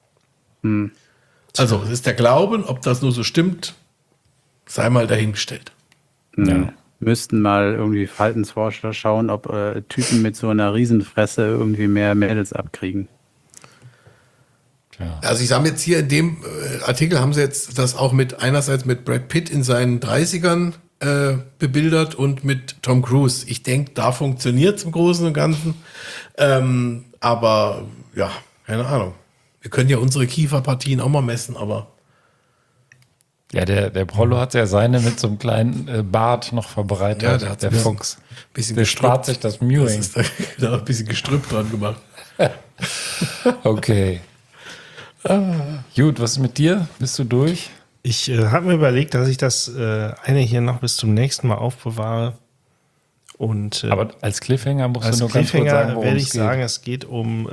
[SPEAKER 5] Also es ist der Glauben, ob das nur so stimmt, sei mal dahingestellt.
[SPEAKER 3] Ja.
[SPEAKER 6] Müssten mal irgendwie Verhaltensforscher schauen, ob Typen mit so einer Riesenfresse irgendwie mehr Mädels abkriegen.
[SPEAKER 3] Ja.
[SPEAKER 5] Also ich sage jetzt hier in dem Artikel haben sie jetzt das auch einerseits mit Brad Pitt in seinen 30ern bebildert und mit Tom Cruise. Ich denke, da funktioniert es im Großen und Ganzen. Aber ja, keine Ahnung. Wir können ja unsere Kieferpartien auch mal messen, aber
[SPEAKER 3] Ja, der Prollo hat ja seine mit so einem kleinen Bart noch verbreitet,
[SPEAKER 5] Ja, der hat
[SPEAKER 3] der
[SPEAKER 5] ein bisschen-
[SPEAKER 3] Fuchs.
[SPEAKER 5] bisschen
[SPEAKER 3] Der spart sich das Mewing.
[SPEAKER 5] Das ist da ein bisschen Gestrüpp dran gemacht.
[SPEAKER 3] Okay. Gut, was ist mit dir? Bist du durch?
[SPEAKER 4] Ich habe mir überlegt, dass ich das eine hier noch bis zum nächsten Mal aufbewahre. Und
[SPEAKER 3] Aber als Cliffhanger musst
[SPEAKER 4] als
[SPEAKER 3] du nur ganz kurz
[SPEAKER 4] Cliffhanger
[SPEAKER 3] sagen, worum
[SPEAKER 4] werde
[SPEAKER 3] es
[SPEAKER 4] ich
[SPEAKER 3] geht.
[SPEAKER 4] sagen, es geht um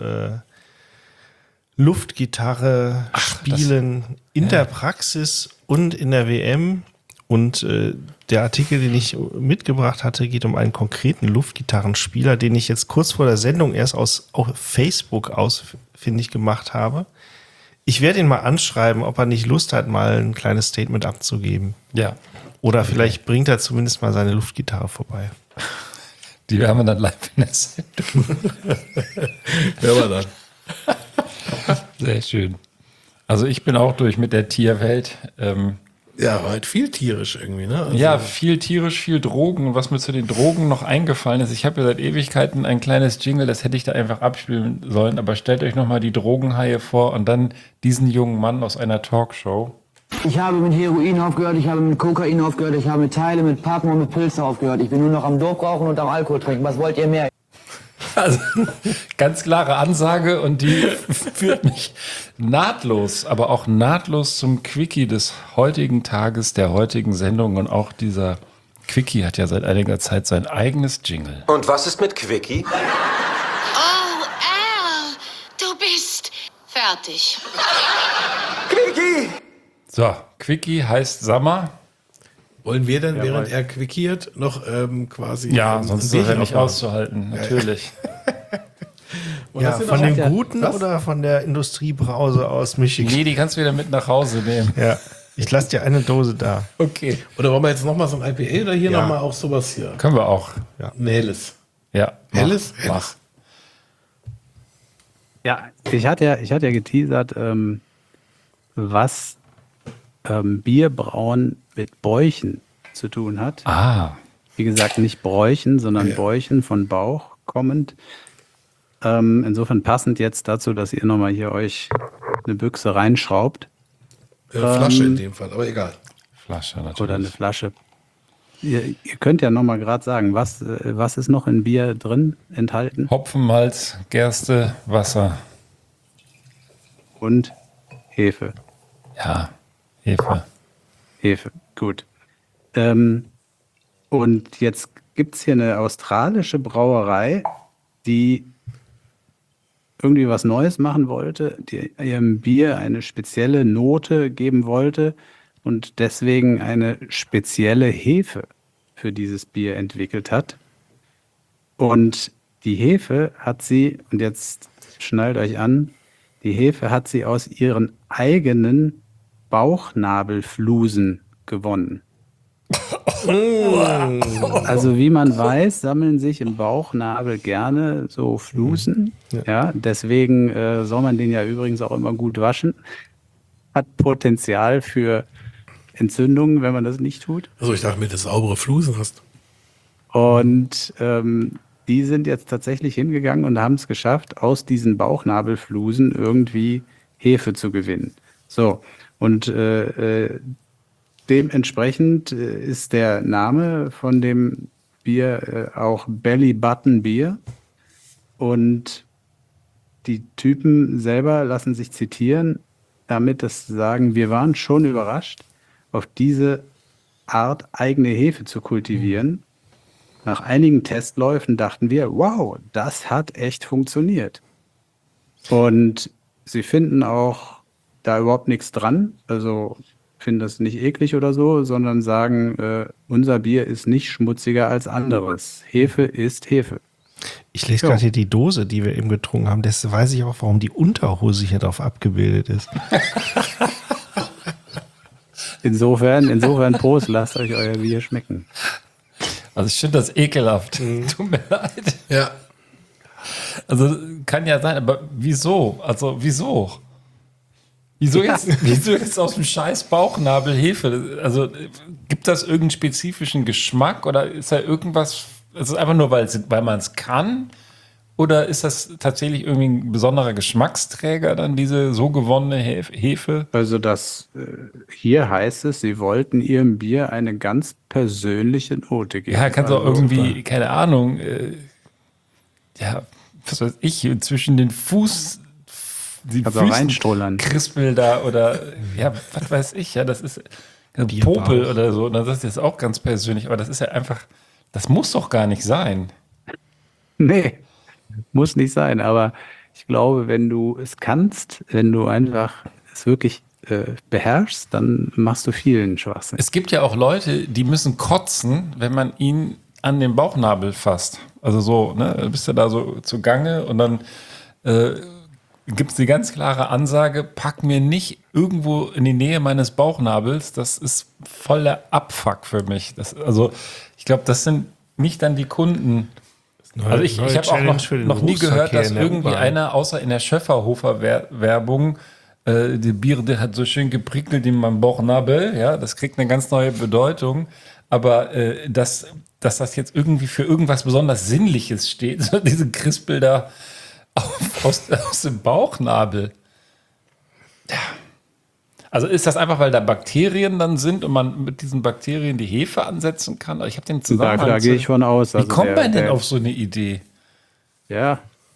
[SPEAKER 4] Luftgitarre spielen in der Praxis und in der WM. Und der Artikel, den ich mitgebracht hatte, geht um einen konkreten Luftgitarrenspieler, den ich jetzt kurz vor der Sendung erst auf Facebook ausfindig gemacht habe. Ich werde ihn mal anschreiben, ob er nicht Lust hat, mal ein kleines Statement abzugeben.
[SPEAKER 3] Ja,
[SPEAKER 4] Oder vielleicht bringt er zumindest mal seine Luftgitarre vorbei.
[SPEAKER 3] die haben wir dann live in der Sendung.
[SPEAKER 5] Wer war dann?
[SPEAKER 3] Sehr schön. Also ich bin auch durch mit der Tierwelt.
[SPEAKER 5] Ja, war halt viel tierisch irgendwie, ne? Also,
[SPEAKER 3] Ja, viel tierisch, viel Drogen. Und was mir zu den Drogen noch eingefallen ist, ich habe ja seit Ewigkeiten ein kleines Jingle, das hätte ich da einfach abspielen sollen. Aber stellt euch nochmal die Drogenhaie vor und dann diesen jungen Mann aus einer Talkshow.
[SPEAKER 1] Ich habe mit Heroin aufgehört, ich habe mit Kokain aufgehört, ich habe mit Teile, mit Pappen und mit Pilze aufgehört. Ich bin nur noch am Dope rauchen und am Alkohol trinken. Was wollt ihr mehr?
[SPEAKER 3] Also ganz klare Ansage und die führt mich nahtlos, aber auch nahtlos zum Quickie des heutigen Tages, der heutigen Sendung. Und auch dieser Quickie hat ja seit einiger Zeit sein eigenes Jingle.
[SPEAKER 10] Und was ist mit Quickie?
[SPEAKER 11] Oh, Al, du bist fertig.
[SPEAKER 10] Quickie!
[SPEAKER 3] So, Quickie heißt Sommer.
[SPEAKER 5] wollen wir denn, während er quickiert, noch quasi...
[SPEAKER 3] Ja, sonst ist
[SPEAKER 5] ein
[SPEAKER 3] das ja
[SPEAKER 5] Bierchen
[SPEAKER 3] nicht
[SPEAKER 5] aufmachen?
[SPEAKER 3] auszuhalten, natürlich.
[SPEAKER 5] Und
[SPEAKER 4] Ja,
[SPEAKER 5] das sind
[SPEAKER 4] von
[SPEAKER 5] auch-
[SPEAKER 4] den
[SPEAKER 6] ja-
[SPEAKER 4] Guten
[SPEAKER 5] Was?
[SPEAKER 4] oder von der Industriebrause aus Michigan?
[SPEAKER 3] Nee, die kannst du wieder mit nach Hause nehmen.
[SPEAKER 4] Ja, ich lasse dir eine Dose da.
[SPEAKER 3] Okay.
[SPEAKER 5] Oder wollen wir jetzt nochmal so ein IPA oder hier
[SPEAKER 4] Ja.
[SPEAKER 5] nochmal auch sowas hier?
[SPEAKER 3] Können wir auch.
[SPEAKER 5] Ein helles.
[SPEAKER 3] Ja. mach,
[SPEAKER 5] Helles?
[SPEAKER 3] Mach.
[SPEAKER 6] Ja, ich hatte ja geteasert, was Bierbrauen mit Bäuchen zu tun hat.
[SPEAKER 3] Ah.
[SPEAKER 6] Wie gesagt, nicht Bräuchen, sondern Bäuchen von Bauch kommend. Insofern passend jetzt dazu, dass ihr nochmal hier euch eine Büchse reinschraubt
[SPEAKER 5] Flasche in dem Fall, aber egal.
[SPEAKER 3] Flasche natürlich.
[SPEAKER 6] oder eine Flasche. Ihr könnt ja noch mal gerade sagen, was ist noch in Bier drin enthalten?
[SPEAKER 3] Hopfen, Malz, Gerste, Wasser.
[SPEAKER 6] Und Hefe.
[SPEAKER 3] Ja, Hefe.
[SPEAKER 6] Hefe, gut. Und jetzt gibt es hier eine australische Brauerei, die irgendwie was Neues machen wollte, die ihrem Bier eine spezielle Note geben wollte und deswegen eine spezielle Hefe für dieses Bier entwickelt hat. Und die Hefe hat sie, und jetzt schnallt euch an, die Hefe hat sie aus ihren eigenen Bauchnabelflusen gewonnen. Also wie man weiß, sammeln sich im Bauchnabel gerne so Flusen. Ja, deswegen soll man den ja übrigens auch immer gut waschen. Hat Potenzial für Entzündungen, wenn man das nicht tut.
[SPEAKER 5] Also ich dachte mir, dass du saubere Flusen hast.
[SPEAKER 6] Und die sind jetzt tatsächlich hingegangen und haben es geschafft, aus diesen Bauchnabelflusen irgendwie Hefe zu gewinnen. So, und dementsprechend ist der Name von dem Bier auch Belly Button Bier. Und die Typen selber lassen sich zitieren, damit das sagen, wir waren schon überrascht, auf diese Art eigene Hefe zu kultivieren. Nach einigen Testläufen dachten wir, wow, das hat echt funktioniert. Und sie finden auch da überhaupt nichts dran, also finden das nicht eklig oder so, sondern sagen, unser Bier ist nicht schmutziger als anderes. Hefe ist Hefe.
[SPEAKER 4] Ich lese gerade hier die Dose, die wir eben getrunken haben. Das weiß ich auch, warum die Unterhose hier drauf abgebildet ist.
[SPEAKER 6] Insofern Prost, lasst euch euer Bier schmecken.
[SPEAKER 3] Also ich finde das ekelhaft. Tut mir leid.
[SPEAKER 5] Ja.
[SPEAKER 3] Also kann ja sein, aber wieso? Also wieso? Wieso jetzt aus dem scheiß Bauchnabel Hefe? Also gibt das irgendeinen spezifischen Geschmack oder ist da irgendwas, ist es einfach nur, weil man es kann? Oder ist das tatsächlich irgendwie ein besonderer Geschmacksträger, dann diese so gewonnene Hefe?
[SPEAKER 6] Also hier heißt es, sie wollten ihrem Bier eine ganz persönliche Note geben.
[SPEAKER 3] Ja, kannst du auch
[SPEAKER 6] Also,
[SPEAKER 3] irgendwie, keine Ahnung, was weiß ich, zwischen den die
[SPEAKER 6] kannst auch reinstrullern.
[SPEAKER 3] Krispel da oder, ja, was weiß ich, ja, das ist Popel oder so, das ist jetzt auch ganz persönlich, aber das ist ja einfach, das muss doch gar nicht sein.
[SPEAKER 6] Nee, muss nicht sein, aber ich glaube, wenn du es kannst, wenn du einfach es wirklich beherrschst, dann machst du vielen Schwachsinn.
[SPEAKER 3] Es gibt ja auch Leute, die müssen kotzen, wenn man ihn an den Bauchnabel fasst. Also so, ne, du bist ja da so zugange und dann gibt es die ganz klare Ansage, pack mir nicht irgendwo in die Nähe meines Bauchnabels, das ist voller Abfuck für mich. Also ich glaube, das sind nicht dann die Kunden. Also ich habe auch noch nie gehört, dass irgendwie einer, außer in der Schöfferhofer-Werbung, die Biere, der hat so schön geprickelt in meinem Bauchnabel, ja, das kriegt eine ganz neue Bedeutung, aber dass das jetzt irgendwie für irgendwas besonders Sinnliches steht, so diese Krispel da aus dem Bauchnabel. Ja. Also ist das einfach, weil da Bakterien dann sind und man mit diesen Bakterien die Hefe ansetzen kann? Ich habe den Zusammenhang.
[SPEAKER 6] Da gehe ich von aus.
[SPEAKER 3] Wie kommt man denn auf so eine Idee?
[SPEAKER 6] Ja.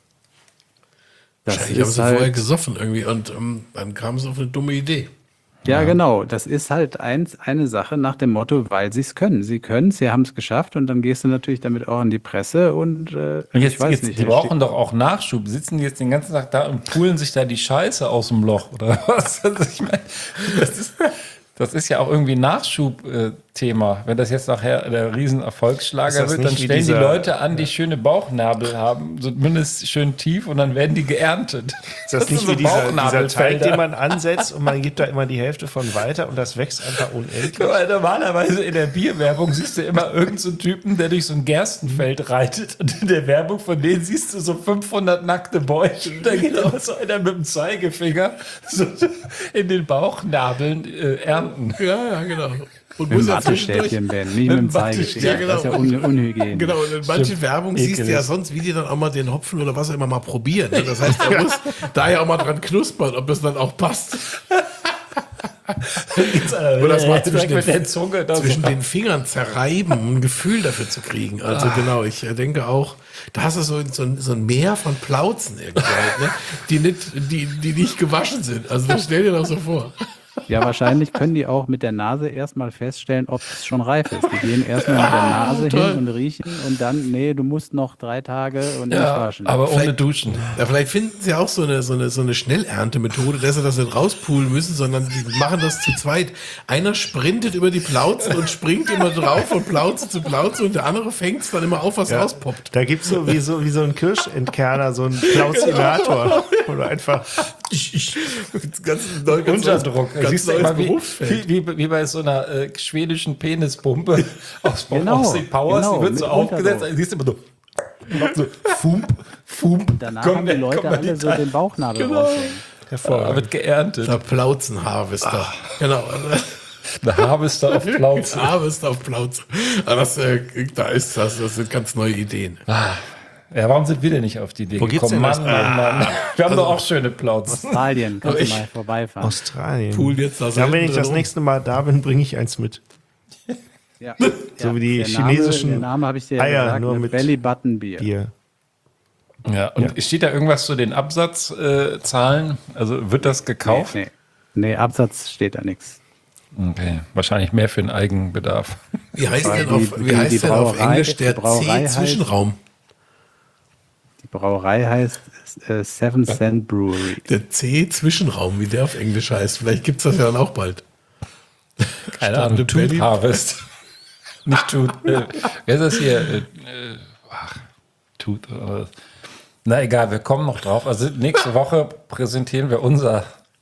[SPEAKER 5] Ich habe sie vorher gesoffen irgendwie und dann kam es auf eine dumme Idee.
[SPEAKER 6] Ja, genau. Das ist halt eine Sache nach dem Motto, weil sie es können. Sie können es, sie haben es geschafft und dann gehst du natürlich damit auch in die Presse und ich weiß nicht.
[SPEAKER 3] Die brauchen doch auch Nachschub. Sitzen die jetzt den ganzen Tag da und pulen sich da die Scheiße aus dem Loch oder was? Also ich meine, das ist ja auch irgendwie ein Nachschubthema. Wenn das jetzt nachher der Riesenerfolgsschlager wird, dann stellen die Leute an, die schöne Bauchnabel haben, so mindestens schön tief und dann werden die geerntet.
[SPEAKER 4] Ist das nicht
[SPEAKER 3] so
[SPEAKER 4] wie dieser Teig, den man ansetzt und man gibt da immer die Hälfte von weiter und das wächst einfach unendlich?
[SPEAKER 3] Weil normalerweise in der Bierwerbung siehst du immer irgendeinen so Typen, der durch so ein Gerstenfeld reitet und in der Werbung von denen siehst du so 500 nackte Bäuche und da geht auch so einer mit dem Zeigefinger so in den Bauchnabeln ernten.
[SPEAKER 5] Ja, genau. Und
[SPEAKER 6] mit dem Wattestäbchen, Ben, nicht mit dem Zeigefinger.
[SPEAKER 5] Ja, genau.
[SPEAKER 6] Das ist ja unhygienisch.
[SPEAKER 5] Genau, und in manchen Werbungen siehst du ja sonst, wie die dann auch mal den Hopfen oder was auch immer mal probieren. Ne? Das heißt, er muss da ja auch mal dran knuspern, ob das dann auch passt. Oder das mal
[SPEAKER 3] mit der Zunge
[SPEAKER 5] zwischen den Fingern zerreiben, um ein Gefühl dafür zu kriegen. Also genau, ich denke auch, da hast du so ein Meer von Plauzen irgendwie halt, ne? die nicht gewaschen sind. Also das stell dir doch so vor.
[SPEAKER 6] Ja, wahrscheinlich können die auch mit der Nase erstmal feststellen, ob es schon reif ist. Die gehen erstmal mit der Nase hin und riechen und dann, nee, du musst noch 3 Tage und nicht waschen.
[SPEAKER 3] Aber ohne Duschen.
[SPEAKER 5] Ja, vielleicht finden sie auch so eine Schnellerntemethode, dass sie das nicht rauspulen müssen, sondern die machen das zu zweit. Einer sprintet über die Plauzen und springt immer drauf von Plauze zu Plauze und der andere fängt es dann immer auf, was rauspoppt.
[SPEAKER 4] Da gibt es wie so ein Kirschentkerner, so einen Plauzinator, wo du einfach
[SPEAKER 3] unter Druck. Siehst du immer
[SPEAKER 5] Berufsfeld.
[SPEAKER 3] wie bei so einer schwedischen Penispumpe aus Austin Powers, die wird so aufgesetzt, siehst du immer so Fump.
[SPEAKER 6] Und danach haben die Leute alle so den Bauchnabel raushängen.
[SPEAKER 3] Hervorragend. Wird geerntet.
[SPEAKER 5] Der Plauzenharvester. Genau.
[SPEAKER 3] Der Harvester auf Plauze.
[SPEAKER 5] Harvester auf Plauze. Das sind ganz neue Ideen.
[SPEAKER 3] Ja, warum sind wir denn nicht auf die Idee
[SPEAKER 4] Wo geht's
[SPEAKER 3] gekommen?
[SPEAKER 4] denn
[SPEAKER 3] Mann. Wir haben doch auch schöne Plauzen.
[SPEAKER 6] Australien, kannst du mal vorbeifahren.
[SPEAKER 4] Australien.
[SPEAKER 5] Pool jetzt da
[SPEAKER 4] Ja, wenn ich das nächste Mal da bin, bringe ich eins mit.
[SPEAKER 6] Ja.
[SPEAKER 4] So wie die
[SPEAKER 6] der
[SPEAKER 4] chinesischen
[SPEAKER 6] Name habe ich dir
[SPEAKER 4] Eier,
[SPEAKER 6] gesagt,
[SPEAKER 4] nur mit
[SPEAKER 6] Belly Button Bier.
[SPEAKER 3] Ja, und steht da irgendwas zu den Absatzzahlen? Also wird das gekauft?
[SPEAKER 6] Nee, Absatz steht da nichts.
[SPEAKER 3] Okay, wahrscheinlich mehr für den Eigenbedarf.
[SPEAKER 5] Wie heißt denn auf Englisch der C-Zwischenraum?
[SPEAKER 6] Die Brauerei heißt Seven Cent Brewery.
[SPEAKER 5] Der C-Zwischenraum, wie der auf Englisch heißt. Vielleicht gibt es das ja dann auch bald.
[SPEAKER 3] Keine Ahnung, Tooth Harvest. Nicht Tooth. Wer ist das hier? Tooth. Na egal, wir kommen noch drauf. Also nächste Woche präsentieren wir unseren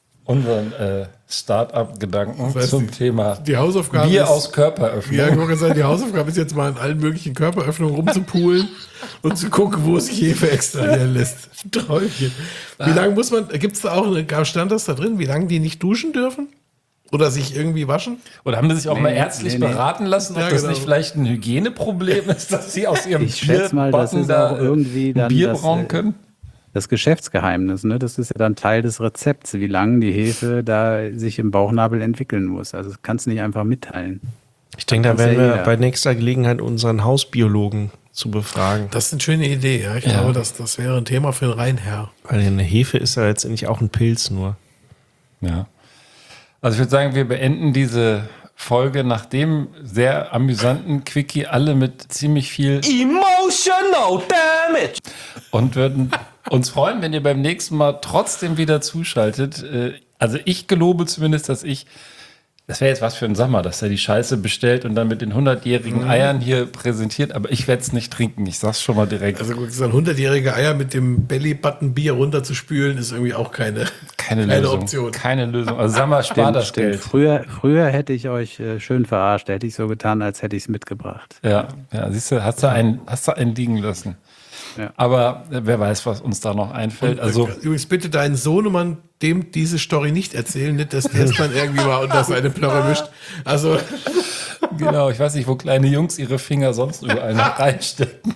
[SPEAKER 3] Start-up-Gedanken zum Thema
[SPEAKER 5] die Hausaufgabe
[SPEAKER 3] Bier
[SPEAKER 5] ist,
[SPEAKER 3] aus Körperöffnung.
[SPEAKER 5] Ja, ich wollte sagen, die Hausaufgabe ist jetzt mal in allen möglichen Körperöffnungen rumzupulen und zu gucken, wo sich Hefe extrahieren lässt. Träumchen. Wie lange muss man, gibt es da auch, stand das da drin, wie lange die nicht duschen dürfen? Oder sich irgendwie waschen?
[SPEAKER 3] Oder haben die sich auch mal ärztlich beraten lassen, ob das nicht vielleicht ein Hygieneproblem ist, dass sie aus ihrem
[SPEAKER 6] Ich schätze mal, das ist auch irgendwie dann
[SPEAKER 3] Bier brauen können?
[SPEAKER 6] Das Geschäftsgeheimnis, ne? Das ist ja dann Teil des Rezepts, wie lange die Hefe da sich im Bauchnabel entwickeln muss. Also das kannst du nicht einfach mitteilen.
[SPEAKER 4] Ich denke, da werden wir bei nächster Gelegenheit unseren Hausbiologen zu befragen.
[SPEAKER 5] Das ist eine schöne Idee, ja. Ich glaube, das wäre ein Thema für einen Reinherr.
[SPEAKER 4] Weil eine Hefe ist ja letztendlich auch ein Pilz nur.
[SPEAKER 3] Ja. Also ich würde sagen, wir beenden diese Folge nach dem sehr amüsanten Quickie alle mit ziemlich viel
[SPEAKER 10] Emotional Damage.
[SPEAKER 3] Und würden uns freuen, wenn ihr beim nächsten Mal trotzdem wieder zuschaltet. Also ich gelobe zumindest, dass das wäre jetzt was für ein Sommer, dass er die Scheiße bestellt und dann mit den 100-jährigen Eiern hier präsentiert, aber ich werde es nicht trinken, ich sag's schon mal direkt.
[SPEAKER 5] Also so ein 100-jährige Eier mit dem Belly-Button-Bier runterzuspülen, ist irgendwie auch keine
[SPEAKER 3] Lösung,
[SPEAKER 5] Option.
[SPEAKER 3] Keine Lösung. Also sag mal, spar das Geld.
[SPEAKER 6] Früher hätte ich euch schön verarscht, hätte ich so getan, als hätte ich es mitgebracht.
[SPEAKER 3] Ja, siehst du, hast du einen liegen lassen. Ja. Aber wer weiß, was uns da noch einfällt. Also
[SPEAKER 5] übrigens bitte deinen Sohnemann dem diese Story nicht erzählen, nicht, dass der es dann irgendwie mal unter seine Plörre mischt. Also
[SPEAKER 3] genau, ich weiß nicht, wo kleine Jungs ihre Finger sonst überall noch reinstecken.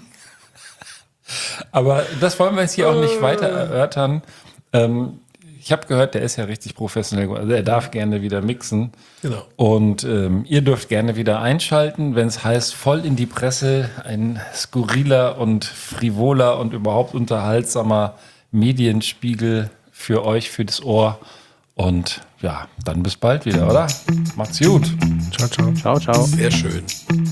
[SPEAKER 3] Aber das wollen wir jetzt hier auch nicht weiter erörtern. Ich habe gehört, der ist ja richtig professionell. Also er darf gerne wieder mixen.
[SPEAKER 5] Genau.
[SPEAKER 3] Und ihr dürft gerne wieder einschalten, wenn es heißt, voll in die Presse, ein skurriler und frivoler und überhaupt unterhaltsamer Medienspiegel für euch, für das Ohr. Und ja, dann bis bald wieder, oder? Macht's gut.
[SPEAKER 4] Ciao, ciao.
[SPEAKER 6] Ciao, ciao.
[SPEAKER 5] Sehr schön.